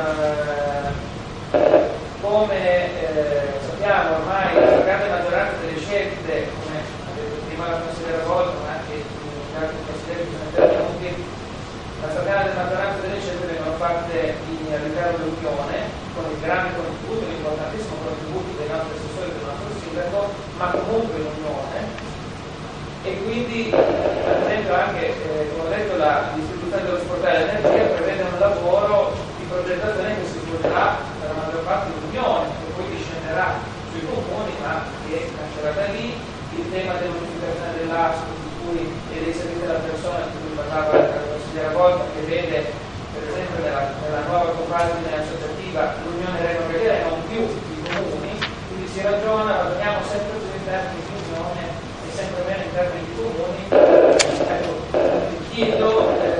[SPEAKER 1] come sappiamo ormai la grande maggioranza delle scelte, come ha detto prima la consigliera Volta, ma anche gli altri consiglieri che sono intervenuti, la stragrande maggioranza delle scelte vengono fatte all'interno dell'Unione, con il grande contributo, l'importantissimo contributo dei nostri assessori e del nostro sindaco, ma comunque l'Unione. E quindi, per esempio, anche, come ho detto, l'istituzione dello sportello energia prevede un lavoro di progettazione che si svolgerà per la maggior parte dell'Unione, che poi discenderà sui comuni, ma che nascerà da lì. Il tema dell'unificazione dell'ASCO e dei servizi alla persona, di cui parlava la consigliera Volta, che vede per esempio nella nuova compagine associativa l'Unione Renogalera e non più i comuni, quindi si ragioniamo sempre più in termini di unione e sempre meno in termini di comuni. Ecco, chiedo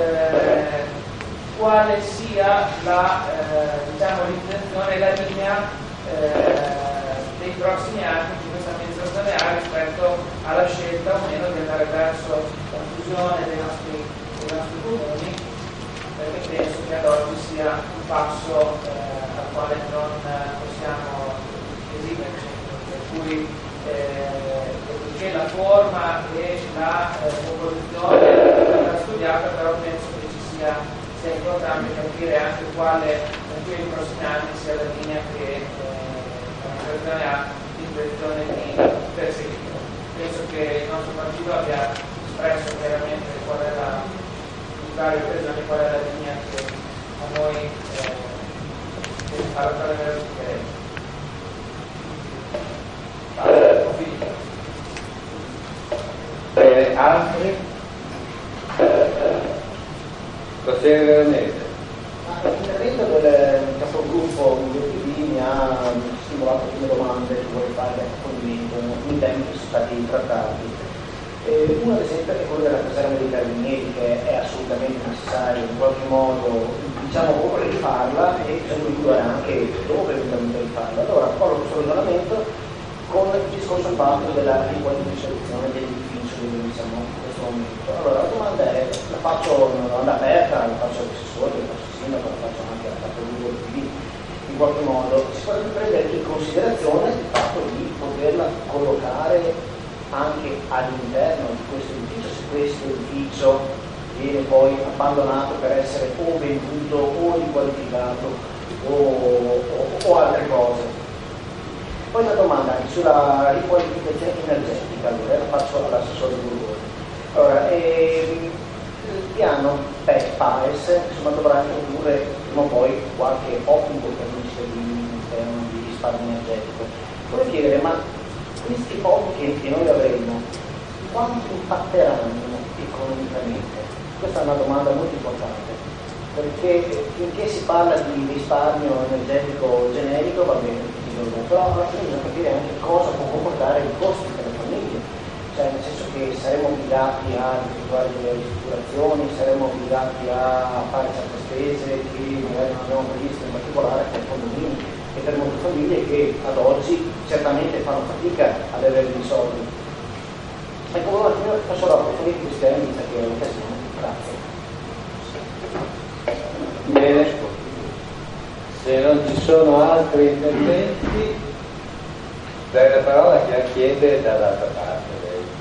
[SPEAKER 1] quale sia diciamo, l'intenzione e la linea dei prossimi anni di questa amministrazione ha rispetto alla scelta o meno di andare verso la fusione dei nostri comuni, perché penso che ad oggi sia un passo al quale non possiamo esimerci, per cui perché la forma e la composizione è studiata, però penso che sia importante capire anche quale nei prossimi anni sia la linea che l'amministrazione ha l'intenzione di perseguire. Penso che il nostro partito abbia espresso chiaramente qual è in varie occasioni qual è la linea che a noi alla quale noi auspicheremo. Ho finito.
[SPEAKER 2] Altri? Consigliere Veronese.
[SPEAKER 5] L'intervento del capogruppo UDP mi ha stimolato alcune domande che vorrei fare di approfondimento in temi che sono stati trattati. Una ad esempio è quella della caserma dei Carabinieri, che è assolutamente necessario in qualche modo, diciamo, rifarla, e bisogna individuare anche dove eventualmente rifarla. Allora porto questo ragionamento con il discorso fatto della riqualificazione dell'edificio dove siamo in questo momento. Allora la domanda è, la faccio una domanda aperta, la faccio all'assessore, la faccio al sindaco, la faccio anche alla capogruppo TV, in qualche modo si potrebbe prendere in considerazione il fatto di poterla collocare anche all'interno di questo edificio, se questo edificio viene poi abbandonato per essere o venduto o riqualificato o altre cose. Poi una domanda anche sulla riqualificazione energetica, allora la faccio all'assessore Burgoni. Allora, il piano PAES insomma, dovrà introdurre prima o poi qualche obbligo per i cittadini all'interno di risparmio energetico. Vorrei chiedere, ma questi obblighi che noi avremo, quanto impatteranno economicamente? Questa è una domanda molto importante, perché finché si parla di risparmio energetico generico va bene, però alla fine bisogna capire anche cosa può comportare i costi per le famiglie, cioè nel senso che saremo obbligati a effettuare delle ristrutturazioni, saremo obbligati a fare certe spese che magari non abbiamo previsto, in particolare per condomini e per molte famiglie che ad oggi certamente fanno fatica ad avere dei soldi. Ecco, un attimo solo approfondire questi temi, visto che è l'occasione. Grazie.
[SPEAKER 2] Bene. Se non ci sono altri interventi, dai la parola a chi chiede dall'altra parte.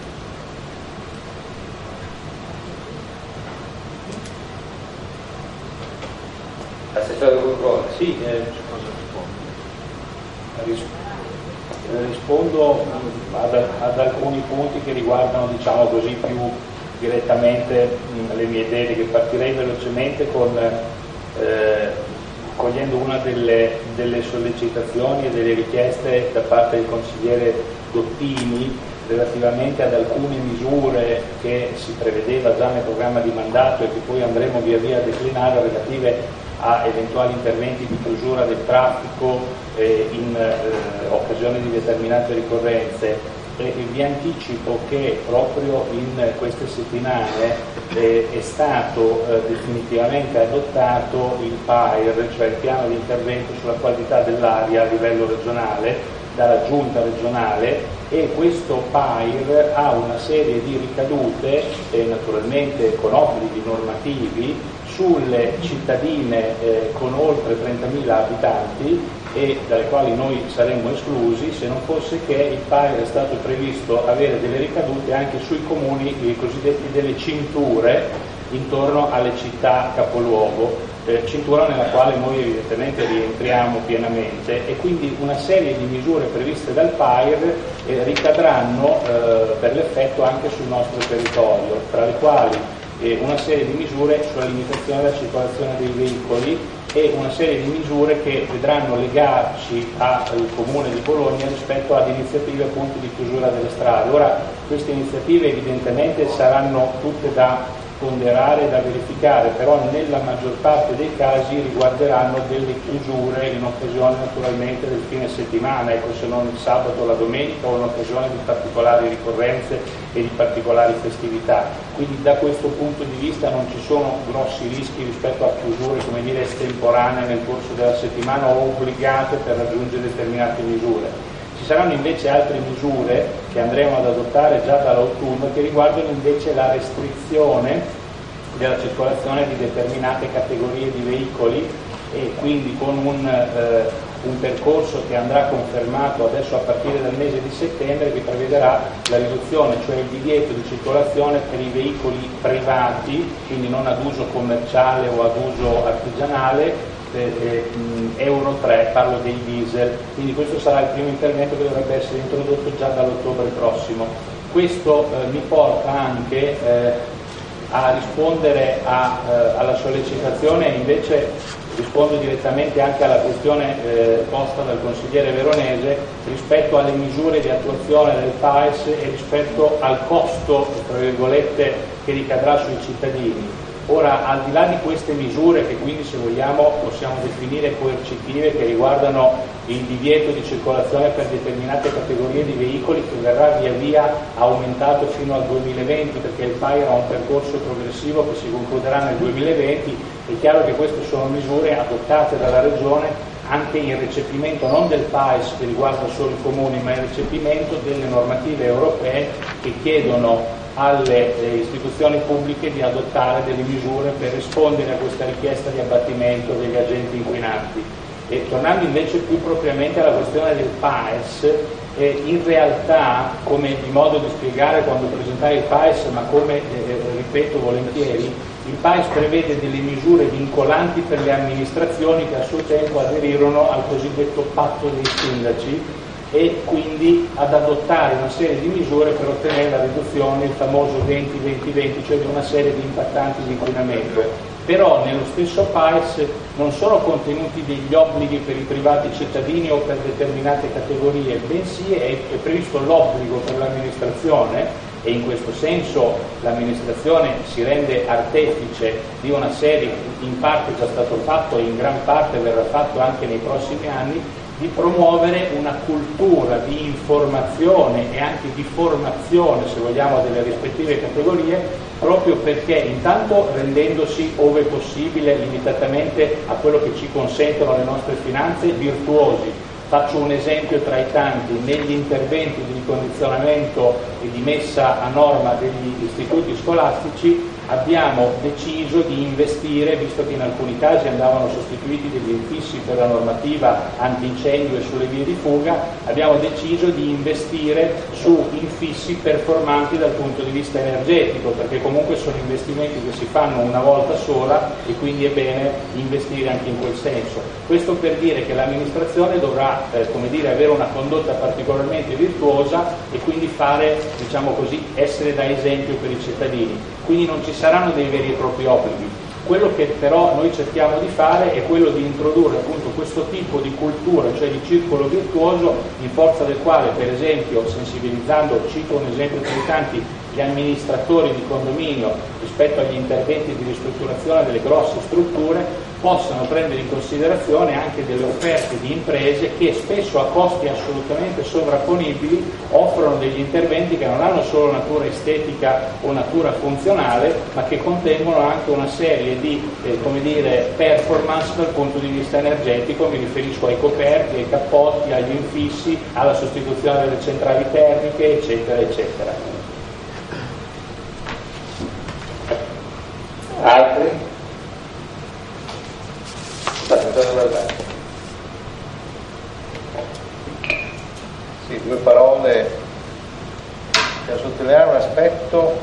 [SPEAKER 2] Assessore Burgoni.
[SPEAKER 10] Sì, rispondo ad alcuni punti che riguardano, diciamo così, più direttamente le mie deleghe. Partirei velocemente cogliendo una delle sollecitazioni e delle richieste da parte del consigliere Gottini relativamente ad alcune misure che si prevedeva già nel programma di mandato e che poi andremo via via a declinare, relative a eventuali interventi di chiusura del traffico in occasione di determinate ricorrenze. E vi anticipo che proprio in queste settimane è stato definitivamente adottato il PAIR, cioè il piano di intervento sulla qualità dell'aria a livello regionale, dalla giunta regionale, e questo PAIR ha una serie di ricadute, naturalmente con obblighi normativi, sulle cittadine con oltre 30.000 abitanti, e dalle quali noi saremmo esclusi se non fosse che il PAIR è stato previsto avere delle ricadute anche sui comuni cosiddetti delle cinture intorno alle città capoluogo, cintura nella quale noi evidentemente rientriamo pienamente, e quindi una serie di misure previste dal PAIR ricadranno per l'effetto anche sul nostro territorio, tra le quali una serie di misure sulla limitazione della circolazione dei veicoli e una serie di misure che vedranno legarci al Comune di Bologna rispetto ad iniziative appunto di chiusura delle strade. Ora, queste iniziative evidentemente saranno tutte da ponderare e da verificare, però nella maggior parte dei casi riguarderanno delle chiusure in occasione naturalmente del fine settimana, ecco, se non il sabato o la domenica, o in occasione di particolari ricorrenze e di particolari festività. Quindi da questo punto di vista non ci sono grossi rischi rispetto a chiusure, come dire, estemporanee nel corso della settimana o obbligate per raggiungere determinate misure. Ci saranno invece altre misure che andremo ad adottare già dall'autunno, che riguardano invece la restrizione della circolazione di determinate categorie di veicoli, e quindi con un percorso che andrà confermato adesso a partire dal mese di settembre, che prevederà la riduzione, cioè il divieto di circolazione per i veicoli privati, quindi non ad uso commerciale o ad uso artigianale, Euro 3, parlo dei diesel. Quindi questo sarà il primo intervento che dovrebbe essere introdotto già dall'ottobre prossimo. Questo mi porta anche a rispondere alla sollecitazione, e invece rispondo direttamente anche alla questione posta dal consigliere Veronese rispetto alle misure di attuazione del PAES e rispetto al costo, tra virgolette, che ricadrà sui cittadini. Ora, al di là di queste misure, che quindi, se vogliamo, possiamo definire coercitive, che riguardano il divieto di circolazione per determinate categorie di veicoli, che verrà via via aumentato fino al 2020, perché il PAIR ha un percorso progressivo che si concluderà nel 2020, è chiaro che queste sono misure adottate dalla Regione anche in recepimento non del PAES, che riguarda solo i comuni, ma in recepimento delle normative europee che chiedono alle istituzioni pubbliche di adottare delle misure per rispondere a questa richiesta di abbattimento degli agenti inquinanti. E tornando invece più propriamente alla questione del PAES, in realtà, come di modo di spiegare quando presentai il PAES, ma come ripeto volentieri, il PAES prevede delle misure vincolanti per le amministrazioni che a suo tempo aderirono al cosiddetto patto dei sindaci, e quindi ad adottare una serie di misure per ottenere la riduzione, il famoso 20-20-20, cioè di una serie di impattanti di inquinamento. Però nello stesso PAES non sono contenuti degli obblighi per i privati cittadini o per determinate categorie, bensì è previsto l'obbligo per l'amministrazione, e in questo senso l'amministrazione si rende artefice di una serie, in parte è già stato fatto e in gran parte verrà fatto anche nei prossimi anni, di promuovere una cultura di informazione e anche di formazione, se vogliamo, delle rispettive categorie, proprio perché intanto rendendosi, ove possibile, limitatamente a quello che ci consentono le nostre finanze, virtuosi. Faccio un esempio tra i tanti: negli interventi di ricondizionamento e di messa a norma degli istituti scolastici abbiamo deciso di investire, visto che in alcuni casi andavano sostituiti degli infissi per la normativa antincendio e sulle vie di fuga, abbiamo deciso di investire su infissi performanti dal punto di vista energetico, perché comunque sono investimenti che si fanno una volta sola e quindi è bene investire anche in quel senso. Questo per dire che l'amministrazione dovrà avere una condotta particolarmente virtuosa e quindi fare, diciamo così, essere da esempio per i cittadini. Quindi non ci saranno dei veri e propri obblighi. Quello che però noi cerchiamo di fare è quello di introdurre appunto questo tipo di cultura, cioè di circolo virtuoso, in forza del quale, per esempio, sensibilizzando, cito un esempio tra i tanti, gli amministratori di condominio rispetto agli interventi di ristrutturazione delle grosse strutture, possano prendere in considerazione anche delle offerte di imprese che spesso a costi assolutamente sovrapponibili offrono degli interventi che non hanno solo natura estetica o natura funzionale, ma che contengono anche una serie di performance dal punto di vista energetico. Mi riferisco ai coperti, ai cappotti, agli infissi, alla sostituzione delle centrali termiche, eccetera eccetera.
[SPEAKER 6] Altri? Sì, due parole per sottolineare un aspetto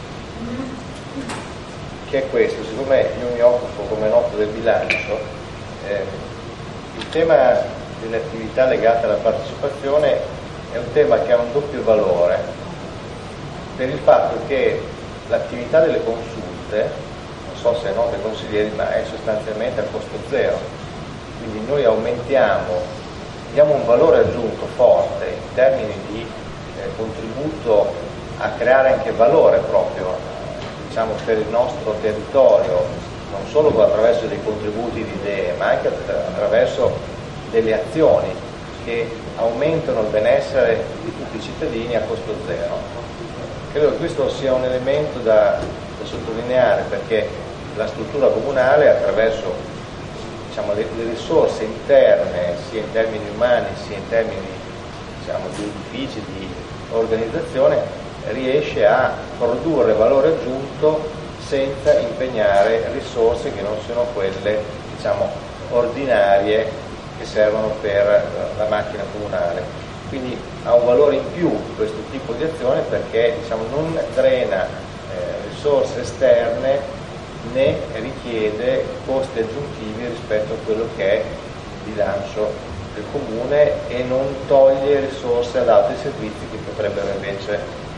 [SPEAKER 6] che è questo. Siccome io mi occupo, come noto, del bilancio, il tema delle attività legate alla partecipazione è un tema che ha un doppio valore, per il fatto che l'attività delle consulte, non so se è noto ai consiglieri, ma è sostanzialmente a costo zero, quindi noi diamo un valore aggiunto forte in termini di contributo a creare anche valore proprio, diciamo, per il nostro territorio, non solo attraverso dei contributi di idee, ma anche attraverso delle azioni che aumentano il benessere di tutti i cittadini a costo zero. Credo che questo sia un elemento da sottolineare, perché la struttura comunale, attraverso, diciamo, le risorse interne, sia in termini umani sia in termini, diciamo, di edifici, di organizzazione, riesce a produrre valore aggiunto senza impegnare risorse che non siano quelle, diciamo, ordinarie che servono per la macchina comunale. Quindi ha un valore in più questo tipo di azione, perché, diciamo, non drena risorse esterne né richiede costi aggiuntivi rispetto a quello che è il bilancio del comune, e non toglie risorse ad altri servizi che potrebbero invece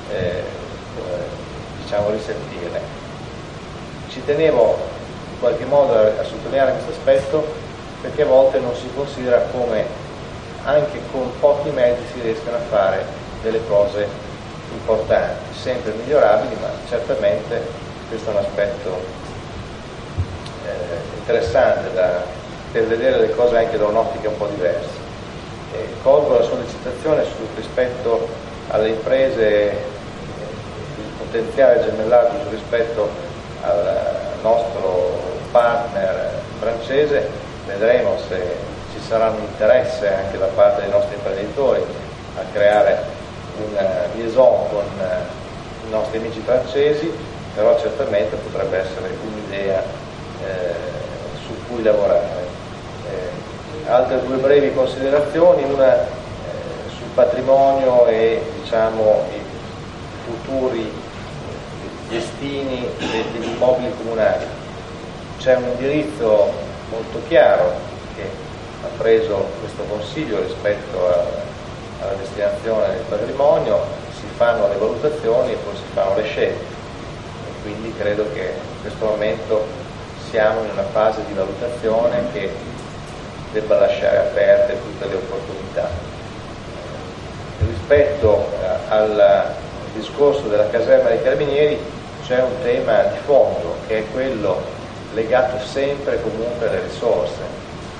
[SPEAKER 6] risentirne. Ci tenevo in qualche modo a sottolineare questo aspetto, perché a volte non si considera come anche con pochi mezzi si riescano a fare delle cose importanti, sempre migliorabili, ma certamente questo è un aspetto interessante per vedere le cose anche da un'ottica un po' diversa. Colgo la sollecitazione rispetto alle imprese, il potenziale gemellaggio rispetto al nostro partner francese. Vedremo se ci sarà un interesse anche da parte dei nostri imprenditori a creare una liaison con i nostri amici francesi, però certamente potrebbe essere un'idea su cui lavorare. Altre due brevi considerazioni, una su patrimonio e diciamo i futuri destini degli immobili comunali. C'è un indirizzo molto chiaro che ha preso questo Consiglio rispetto alla destinazione del patrimonio, si fanno le valutazioni e poi si fanno le scelte, e quindi credo che in questo momento siamo in una fase di valutazione che debba lasciare aperte tutte le opportunità. Rispetto al discorso della caserma dei Carabinieri c'è un tema di fondo che è quello legato sempre comunque alle risorse.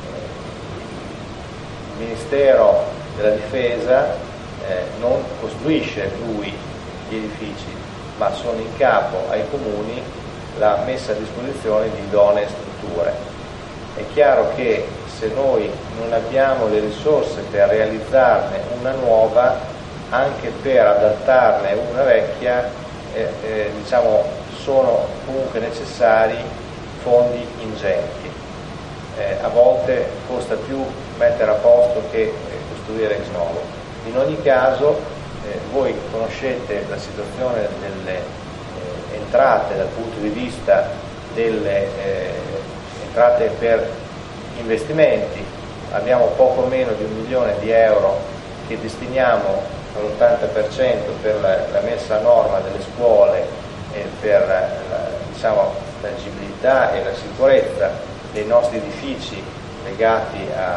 [SPEAKER 6] Il Ministero della Difesa non costruisce lui gli edifici, ma sono in capo ai comuni la messa a disposizione di idonee strutture. È chiaro che se noi non abbiamo le risorse per realizzarne una nuova, anche per adattarne una vecchia, diciamo, sono comunque necessari fondi ingenti. A volte costa più mettere a posto che costruire ex novo. In ogni caso voi conoscete la situazione delle entrate dal punto di vista delle entrate per investimenti. Abbiamo poco meno di 1 milione di euro che destiniamo all'80% per la messa a norma delle scuole e per l'agibilità e la sicurezza dei nostri edifici legati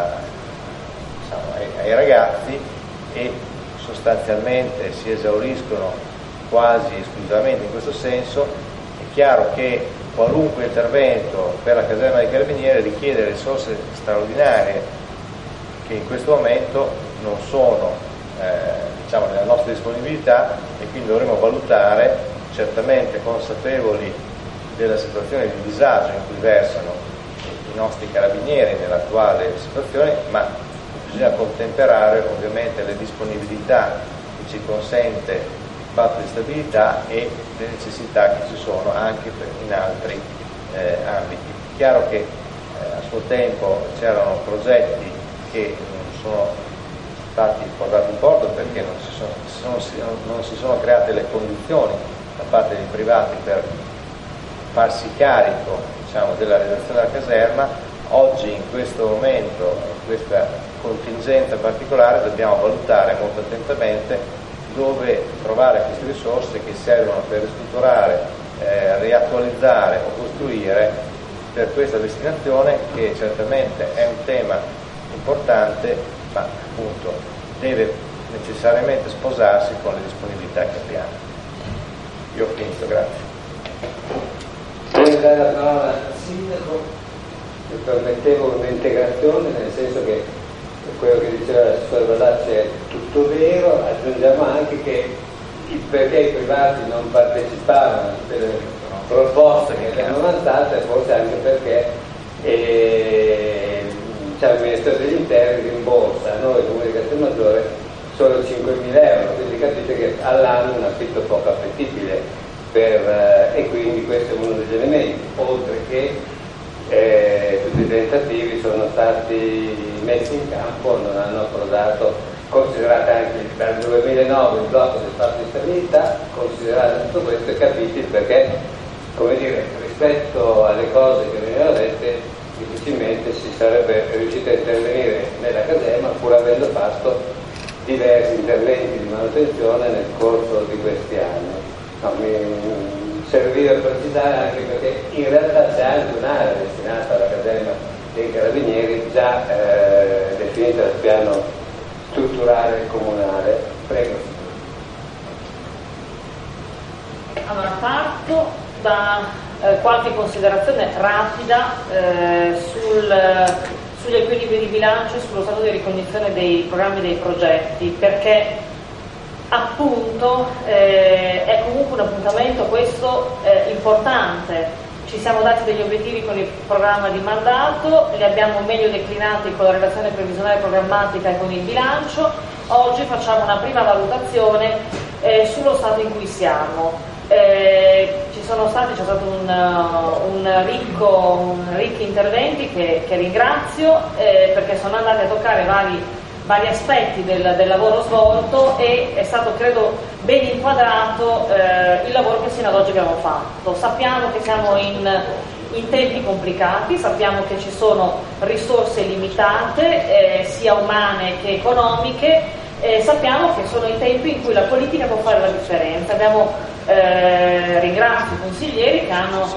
[SPEAKER 6] ai ragazzi, e sostanzialmente si esauriscono quasi esclusivamente in questo senso. È chiaro che qualunque intervento per la caserma dei Carabinieri richiede risorse straordinarie che in questo momento non sono nella nostra disponibilità, e quindi dovremo valutare, certamente consapevoli della situazione di disagio in cui versano i nostri carabinieri nell'attuale situazione, ma bisogna contemperare ovviamente le disponibilità che ci consente il patto di stabilità e le necessità che ci sono anche in altri ambiti. Chiaro che a suo tempo c'erano progetti che non sono stati portati in porto perché non si sono create le condizioni da parte dei privati per farsi carico, diciamo, della realizzazione della caserma. Oggi, in questo momento, in questa contingenza particolare, dobbiamo valutare molto attentamente dove trovare queste risorse che servono per ristrutturare, riattualizzare o costruire per questa destinazione, che certamente è un tema importante, ma appunto deve necessariamente sposarsi con le disponibilità che abbiamo. Io ho finito, grazie.
[SPEAKER 2] Voglio dare la parola al sindaco, che permettevo un'integrazione, nel senso che quello che diceva l'assessore Vallacci è tutto vero. Aggiungiamo anche che il perché i privati non partecipavano a tutte le proposte che abbiamo avanzato è forse anche perché il Ministero degli Interni rimborsa a noi Comune di Castelmaggiore solo 5.000 euro, quindi capite che all'anno è un affitto poco appetibile e quindi questo è uno degli elementi, oltre che tutti i tentativi sono stati messi in campo, non hanno approdato, considerate anche dal 2009 il blocco del patto di stabilità, considerate tutto questo e capite il perché, come dire, rispetto alle cose che venivano dette difficilmente si sarebbe riusciti a intervenire nella caserma, pur avendo fatto diversi interventi di manutenzione nel corso di questi anni. Mi serviva precisare anche perché in realtà c'è anche un'area destinata alla caserma dei Carabinieri già definita dal piano strutturale comunale. Prego.
[SPEAKER 4] Allora, parto da qualche considerazione rapida sugli equilibri di bilancio e sullo stato di ricognizione dei programmi e dei progetti, perché appunto è comunque un appuntamento questo importante. Ci siamo dati degli obiettivi con il programma di mandato, li abbiamo meglio declinati con la relazione previsionale programmatica e con il bilancio. Oggi facciamo una prima valutazione sullo stato in cui siamo. C'è stato ricchi interventi che ringrazio, perché sono andati a toccare vari vari aspetti del lavoro svolto e è stato, credo, ben inquadrato il lavoro che sino ad oggi abbiamo fatto. Sappiamo che siamo in tempi complicati, sappiamo che ci sono risorse limitate, sia umane che economiche, sappiamo che sono i tempi in cui la politica può fare la differenza. Ringrazio i consiglieri che hanno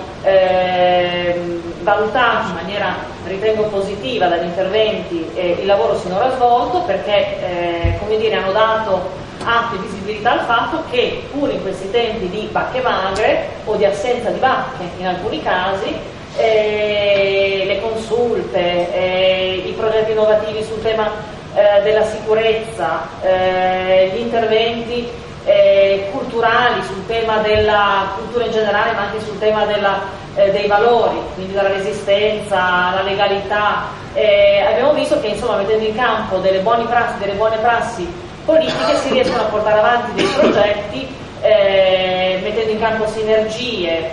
[SPEAKER 4] valutato in maniera, ritengo, positiva dagli interventi il lavoro sinora svolto, perché hanno dato atto e visibilità al fatto che pure in questi tempi di vacche magre o di assenza di vacche in alcuni casi, le consulte, i progetti innovativi sul tema della sicurezza, gli interventi culturali sul tema della cultura in generale, ma anche sul tema dei valori, quindi dalla resistenza, la legalità. Abbiamo visto che, insomma, mettendo in campo delle buone prassi politiche si riescono a portare avanti dei progetti, mettendo in campo sinergie,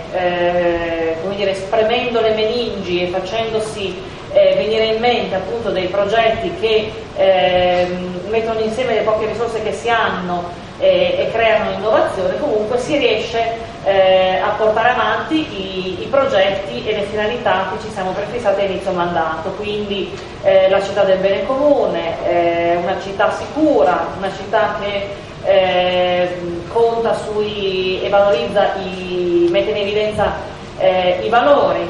[SPEAKER 4] spremendo le meningi e facendosi venire in mente appunto dei progetti che mettono insieme le poche risorse che si hanno e creano innovazione. Comunque si riesce a portare avanti i progetti e le finalità che ci siamo prefissate a inizio mandato, quindi la città del bene comune, una città sicura, una città che conta sui e valorizza, mette in evidenza i valori,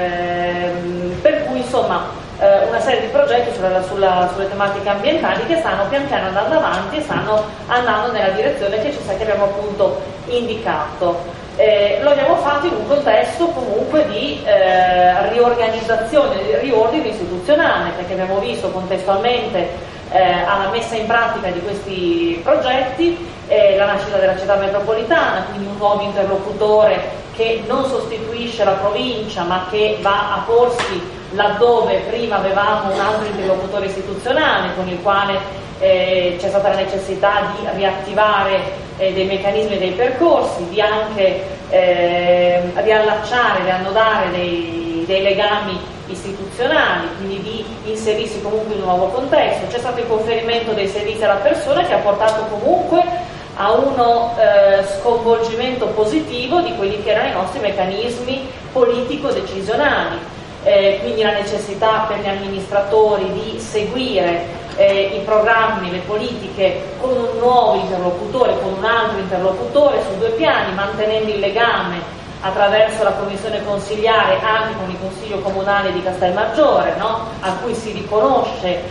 [SPEAKER 4] per cui insomma una serie di progetti sulle tematiche ambientali che stanno pian piano andando avanti e stanno andando nella direzione che abbiamo appunto indicato. Lo abbiamo fatto in un contesto comunque di riorganizzazione, di riordine istituzionale, perché abbiamo visto contestualmente alla messa in pratica di questi progetti la nascita della città metropolitana, quindi un nuovo interlocutore che non sostituisce la provincia ma che va a porsi laddove prima avevamo un altro interlocutore istituzionale con il quale c'è stata la necessità di riattivare dei meccanismi e dei percorsi, di anche riallacciare, riannodare dei legami istituzionali, quindi di inserirsi comunque in un nuovo contesto. C'è stato il conferimento dei servizi alla persona che ha portato comunque a uno sconvolgimento positivo di quelli che erano i nostri meccanismi politico-decisionali, quindi la necessità per gli amministratori di seguire i programmi, le politiche con un nuovo interlocutore, con un altro interlocutore su due piani, mantenendo il legame attraverso la commissione consigliare anche con il Consiglio Comunale di Castelmaggiore, no? A cui si riconosce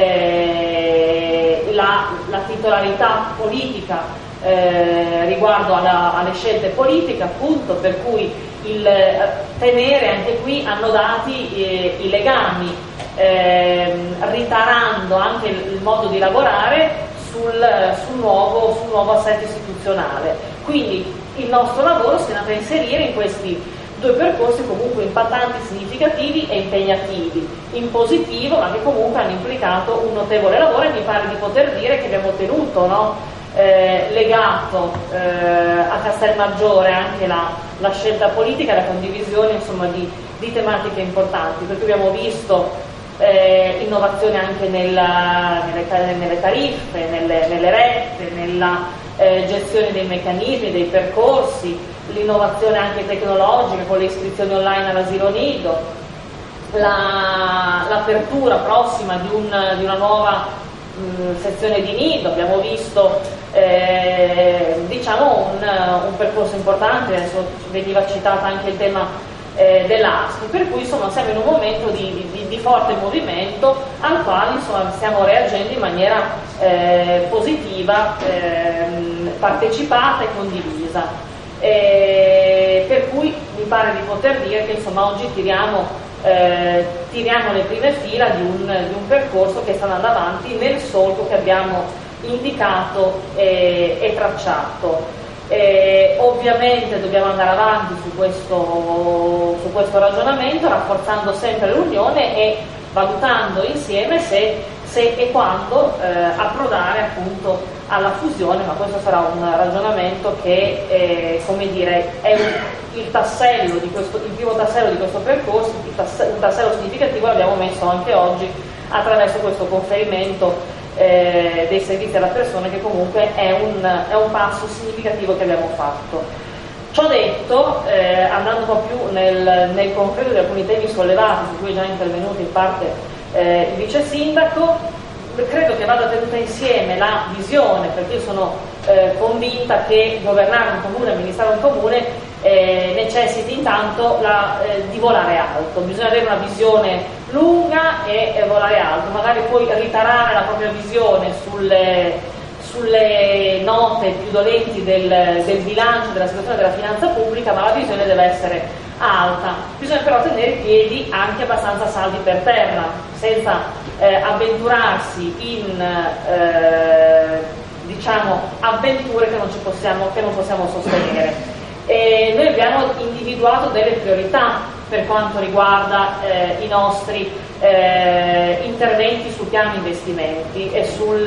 [SPEAKER 4] la titolarità politica riguardo alle scelte politiche, appunto, per cui il tenere anche qui annodati i legami, ritarando anche il modo di lavorare sul nuovo assetto istituzionale. Quindi il nostro lavoro si è andato a inserire in questi due percorsi comunque impattanti, significativi e impegnativi, in positivo, ma che comunque hanno implicato un notevole lavoro, e mi pare di poter dire che abbiamo ottenuto, no? Legato a Castelmaggiore anche la scelta politica e la condivisione, insomma, di tematiche importanti, perché abbiamo visto innovazione anche nelle tariffe, nelle rette, nella gestione dei meccanismi, dei percorsi, l'innovazione anche tecnologica con le iscrizioni online all'asilo nido, l'apertura prossima di una nuova sezione di nido. Abbiamo visto un percorso importante, adesso veniva citato anche il tema dell'ASP, per cui insomma siamo in un momento di forte movimento al quale insomma stiamo reagendo in maniera positiva, partecipata e condivisa, per cui mi pare di poter dire che insomma oggi tiriamo le prime fila di un percorso che sta andando avanti nel solco che abbiamo indicato e tracciato. Ovviamente dobbiamo andare avanti su questo ragionamento, rafforzando sempre l'unione e valutando insieme se e quando approdare appunto alla fusione, ma questo sarà un ragionamento che è il tassello il primo tassello di questo percorso. Un tassello significativo l'abbiamo messo anche oggi attraverso questo conferimento dei servizi alla persona, che comunque è un passo significativo che abbiamo fatto. Ciò detto, andando un po' più nel concreto di alcuni temi sollevati, su cui è già intervenuto in parte il vice sindaco, credo che vada tenuta insieme la visione, perché io sono convinta che governare un comune, amministrare un comune necessiti intanto di volare alto. Bisogna avere una visione lunga e volare alto, magari poi ritarare la propria visione sulle note più dolenti del bilancio, della situazione della finanza pubblica, ma la visione deve essere alta. Bisogna però tenere i piedi anche abbastanza saldi per terra, senza avventurarsi in avventure che non possiamo sostenere. Noi abbiamo individuato delle priorità per quanto riguarda i nostri interventi sul piano investimenti e sugli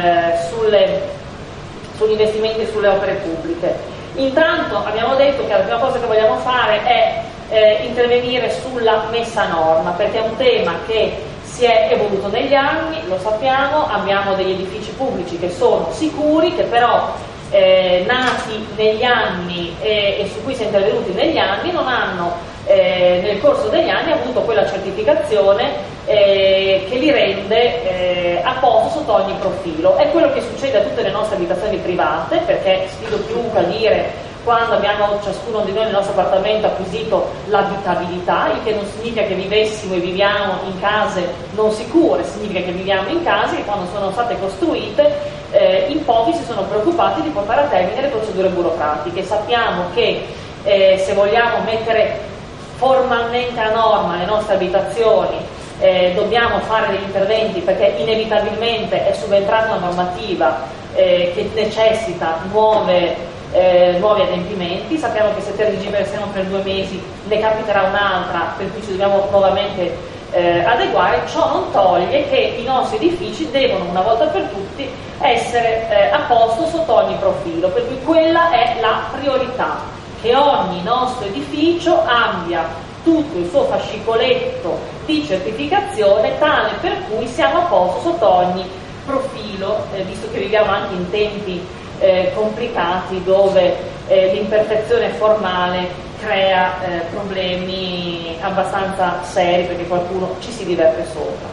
[SPEAKER 4] investimenti sulle opere pubbliche. Intanto abbiamo detto che la prima cosa che vogliamo fare è intervenire sulla messa a norma, perché è un tema che si è evoluto negli anni, lo sappiamo, abbiamo degli edifici pubblici che sono sicuri, che però nati negli anni e su cui si è intervenuti negli anni non hanno nel corso degli anni avuto quella certificazione che li rende a posto sotto ogni profilo. È quello che succede a tutte le nostre abitazioni private, perché sfido chiunque a dire quando abbiamo ciascuno di noi nel nostro appartamento acquisito l'abitabilità, il che non significa che vivessimo e viviamo in case non sicure, significa che viviamo in case che quando sono state costruite in pochi si sono preoccupati di portare a termine le procedure burocratiche. Sappiamo che se vogliamo mettere formalmente a norma le nostre abitazioni dobbiamo fare degli interventi, perché inevitabilmente è subentrata una normativa che necessita nuovi adempimenti. Sappiamo che se tergiversiamo per 2 mesi ne capiterà un'altra, per cui ci dobbiamo nuovamente adeguare. Ciò non toglie che i nostri edifici devono una volta per tutti essere a posto sotto ogni profilo, per cui quella è la priorità, che ogni nostro edificio abbia tutto il suo fascicoletto di certificazione tale per cui siamo a posto sotto ogni profilo, visto che viviamo anche in tempi complicati dove l'imperfezione formale crea problemi abbastanza seri, perché qualcuno ci si diverte sopra.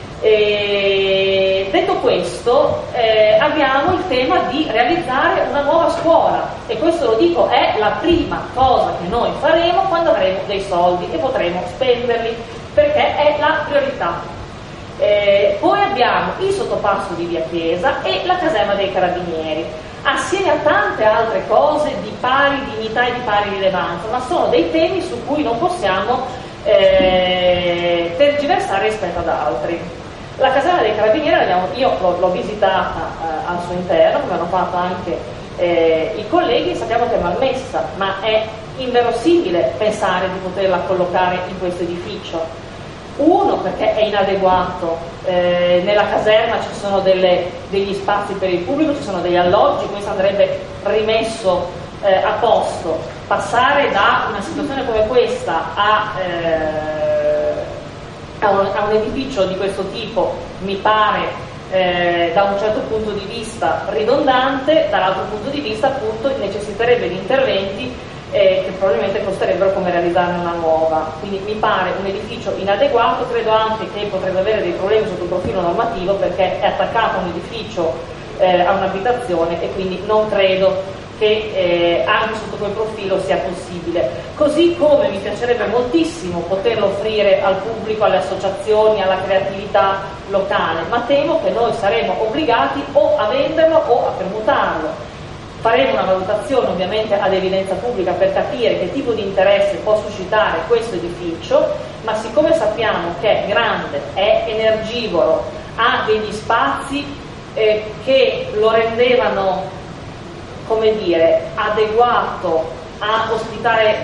[SPEAKER 4] Detto questo, abbiamo il tema di realizzare una nuova scuola, e questo, lo dico, è la prima cosa che noi faremo quando avremo dei soldi e potremo spenderli, perché è la priorità. Poi abbiamo il sottopasso di Via Chiesa e la caserma dei Carabinieri, assieme a tante altre cose di pari dignità e di pari rilevanza, ma sono dei temi su cui non possiamo tergiversare rispetto ad altri. La caserma dei Carabinieri io l'ho visitata al suo interno, come hanno fatto anche i colleghi. Sappiamo che è malmessa, ma è inverosimile pensare di poterla collocare in questo edificio. Uno, perché è inadeguato, nella caserma ci sono degli spazi per il pubblico, ci sono degli alloggi, questo andrebbe rimesso a posto. Passare da una situazione come questa a un edificio di questo tipo mi pare da un certo punto di vista ridondante, dall'altro punto di vista appunto necessiterebbe di interventi che probabilmente costerebbero come realizzarne una nuova. Quindi mi pare un edificio inadeguato. Credo anche che potrebbe avere dei problemi sotto il profilo normativo, perché è attaccato a un edificio, a un'abitazione, e quindi non credo che anche sotto quel profilo sia possibile. Così come mi piacerebbe moltissimo poterlo offrire al pubblico, alle associazioni, alla creatività locale, ma temo che noi saremo obbligati o a venderlo o a permutarlo. Faremo una valutazione ovviamente ad evidenza pubblica per capire che tipo di interesse può suscitare questo edificio, ma siccome sappiamo che è grande, è energivoro, ha degli spazi che lo rendevano, come dire, adeguato a ospitare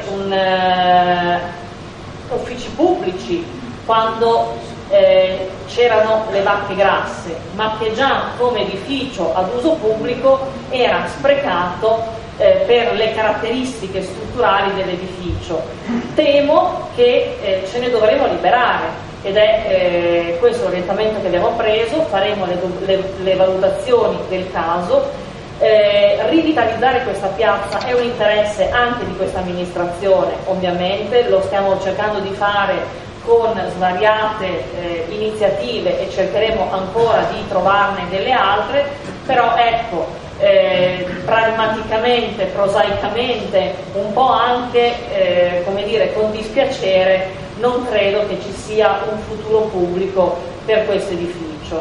[SPEAKER 4] uffici pubblici quando c'erano le vacche grasse, ma che già come edificio ad uso pubblico era sprecato per le caratteristiche strutturali dell'edificio. Temo che ce ne dovremo liberare, ed è questo l'orientamento che abbiamo preso. Faremo le valutazioni del caso. Rivitalizzare questa piazza è un interesse anche di questa amministrazione, ovviamente lo stiamo cercando di fare con svariate iniziative e cercheremo ancora di trovarne delle altre, però ecco, pragmaticamente, prosaicamente, un po' anche come dire, con dispiacere, non credo che ci sia un futuro pubblico per questo edificio.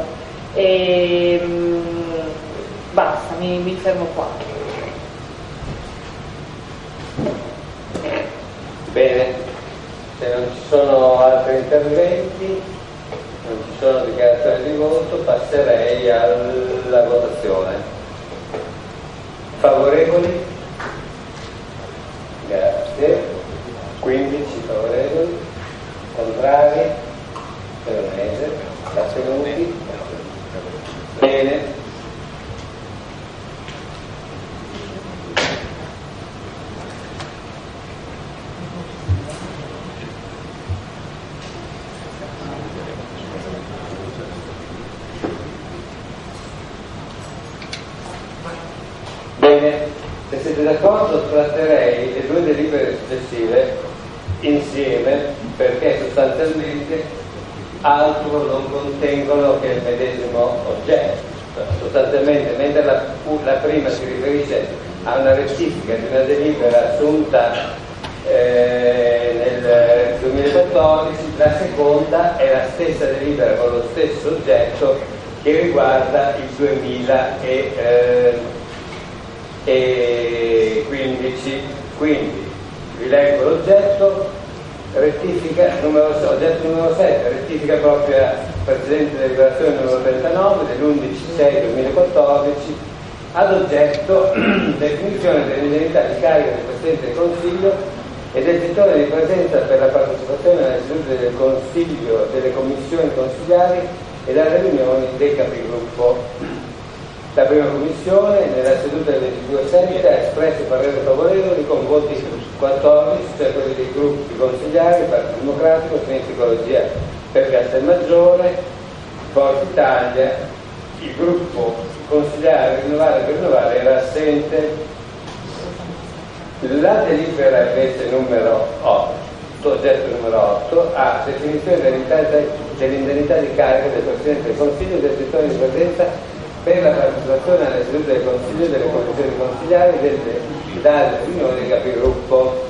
[SPEAKER 4] Basta, mi fermo qua.
[SPEAKER 2] Bene, se non ci sono altri interventi, non ci sono dichiarazioni di voto, passerei alla votazione. Favorevoli? Grazie. 15 favorevoli. Contrari? Veronese. Astenuti? Bene. Bene, se siete d'accordo tratterei le due delibere successive insieme, perché sostanzialmente altro non contengono che il medesimo oggetto. Sostanzialmente, mentre la prima si riferisce a una rettifica di una delibera assunta nel 2014, la seconda è la stessa delibera con lo stesso oggetto che riguarda il 2015. Quindi vi leggo l'oggetto: rettifica oggetto numero 7, rettifica propria precedente deliberazione numero 39 dell'11/6/2014, ad oggetto definizione dell'indennità di carica del Presidente del Consiglio e del titolo di presenza per la partecipazione alle sedute del Consiglio, delle commissioni consigliari e alle riunioni dei capigruppo. La prima commissione, nella seduta del 22/7, ha espresso parere favorevole con voti 14, cioè quelli dei gruppi consigliari, Partito Democratico, Sinistra Ecologia per Castelmaggiore, Forza Italia. Il gruppo consigliare Rinnovare per Rinnovare era assente. La delibera invece numero 8, oggetto numero 8, ha definizione dell'indennità di carica del Presidente del Consiglio e del titolo di presenza per la partecipazione alle sedute del Consiglio e delle commissioni consigliari dalle riunioni dei capigruppo.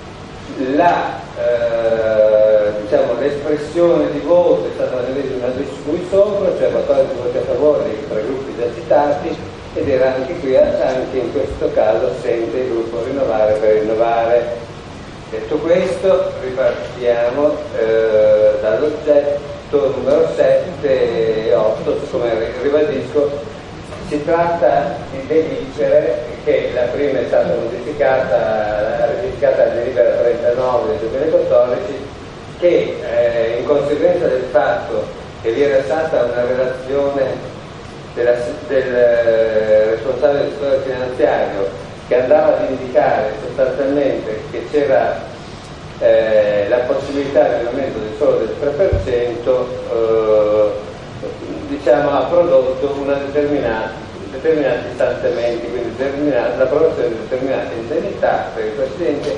[SPEAKER 2] L'espressione di voto è stata la medesima di cui sopra, cioè 14 voti a favore dei tre gruppi già citati, ed era anche in questo caso assente il gruppo Rinnovare per Rinnovare. Detto questo, ripartiamo dall'oggetto numero 7 e 8, come ribadisco, si tratta di delibere che la prima è stata modificata la delibera 39 del 2014, che in conseguenza del fatto che vi era stata una relazione del responsabile del settore finanziario che andava ad indicare sostanzialmente che c'era la possibilità di aumento del solo del 3%, ha prodotto determinati stanziamenti, quindi l'approvazione di determinate indennità per il Presidente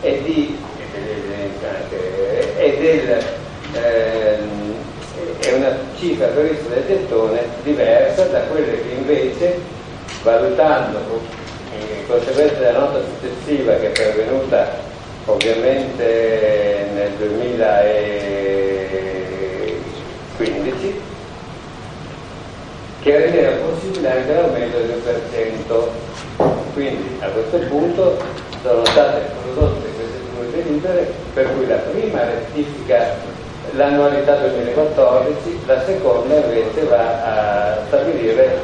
[SPEAKER 2] è una cifra prevista del gettone diversa da quelle che invece, valutando in conseguenza della nota successiva che è pervenuta ovviamente nel 2015, che riteneva possibile anche l'aumento del 2%. Quindi a questo punto sono state prodotte queste due delibere, per cui la prima rettifica l'annualità 2014, la seconda invece va a stabilire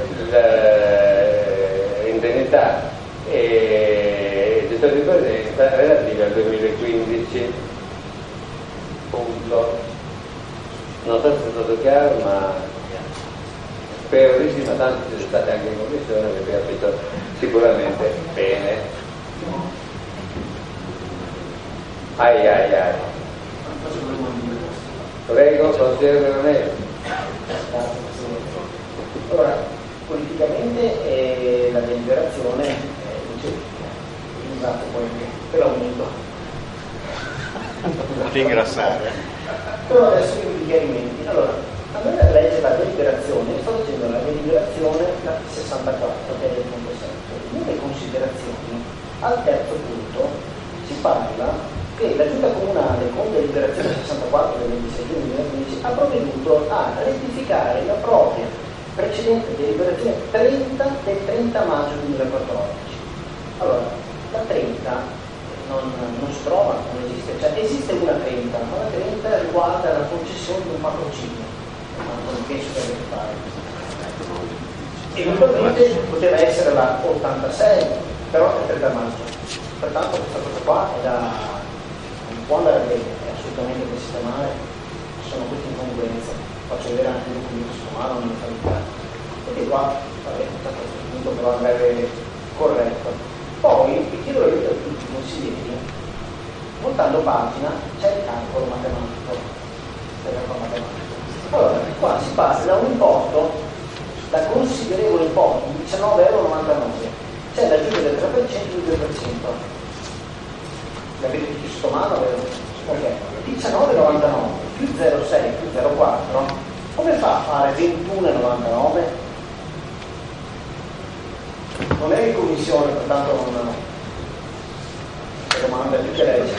[SPEAKER 2] l'indennità e il gettone di presenza relative al 2015. Punto. Non so se è stato chiaro, ma spero di sì, ma tanto siete stati anche in commissione, avete capito sicuramente bene. Prego, consigliere Veronesi.
[SPEAKER 5] Allora, politicamente la deliberazione ringrazio poi per l'aumento.
[SPEAKER 6] Ringraziare.
[SPEAKER 5] Però adesso i chiarimenti. Allora, a me la legge la deliberazione, sto facendo la deliberazione 64, che è del punto 7. Nelle considerazioni, al terzo punto, si parla che la Giunta Comunale con deliberazione 64 del 26 giugno 2015 ha provveduto a rettificare la propria precedente deliberazione 30 del 30 maggio 2014. Allora, la 30 non si trova, non esiste, cioè esiste una 30, ma la 30 riguarda la concessione di un patrocinio, ma non penso che deve fare. Eventualmente poteva essere la 86, però è 30 maggio. Pertanto questa cosa qua è non può andare bene, è assolutamente da sistemare, ci sono queste incongruenze, faccio vedere anche il documento sistemato, non mi fa di caso. Perché qua, vabbè, a questo punto però andrebbe corretto. Poi vi chiedo l'aiuto di tutti i consiglieri, voltando pagina c'è il calcolo matematico. Allora, qua si passa da un importo, da considerevole importo, di 19,99 €, c'è l'aggiunta del 3% e del 2%. L'avete tutti sotto mano, vero? Ok, 19,99 più 0,6 più 0,4, come fa a fare 21,99? Non è in commissione, pertanto non le domande più che lei.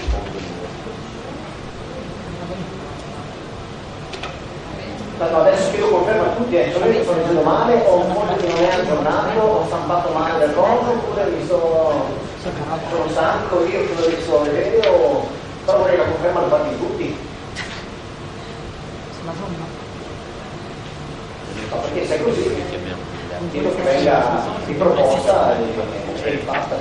[SPEAKER 5] No, adesso chiedo conferma a tutti, sono io che sto leggendo male, o un foglio che non è aggiornato, ho stampato male le cose, oppure sono stanco io che l'ho visto vedere, o però vorrei la conferma da parte di tutti. No, perché se è così chiedo che venga riproposta e rifatta.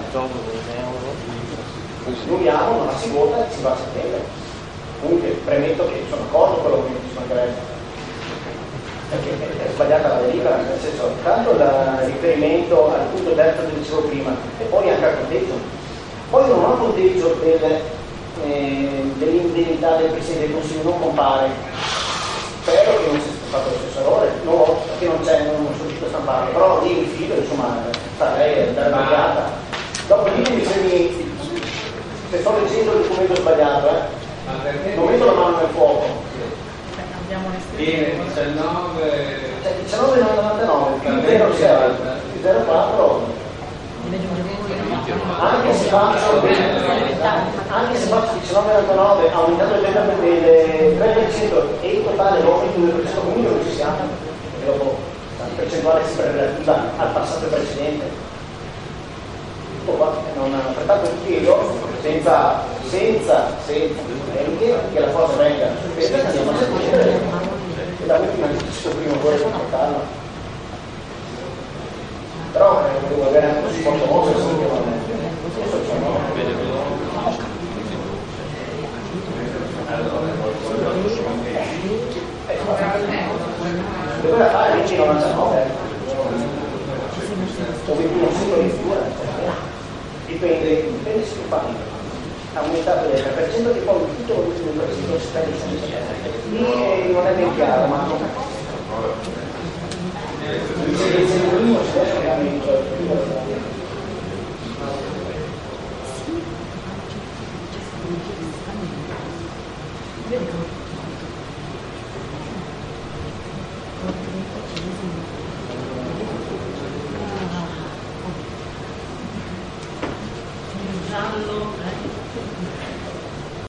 [SPEAKER 5] Concludiamo, non la si vota e si va a settembre. Comunque premetto che sono d'accordo con quello che mi mancherebbe, perché è sbagliata la delibera, nel senso, tanto il riferimento al punto terzo che dicevo prima, e poi anche al conteggio. Poi non ho conteggio dell'indennità del Presidente del Consiglio, non compare. Spero che non sia stato lo stesso errore, no, perché non sono riuscito a stamparlo, però lì mi fido, insomma, lei è sbagliata. Dopo ditemi se sto leggendo il documento sbagliato, non metto la mano nel fuoco.
[SPEAKER 1] Viene 19,
[SPEAKER 5] cioè 19,99 più 0,6 più 0,4, anche se faccio 19,99 aumentato il 3% e il totale lo il 2%, comunque non ci siamo, e dopo la percentuale sempre relativa al passato precedente. Tutto qua, pertanto chiedo senza che la cosa venga sospesa, andiamo a sentire e da ultima giusto prima vorrei portarla. Però devo avere anche un supporto molto dove la fare 20,99 o 21 singoli dipende se tu fai aumentato del 3% che poi tutto lo ultimo prestito si spende lì non è ben chiaro, ma
[SPEAKER 4] Vedi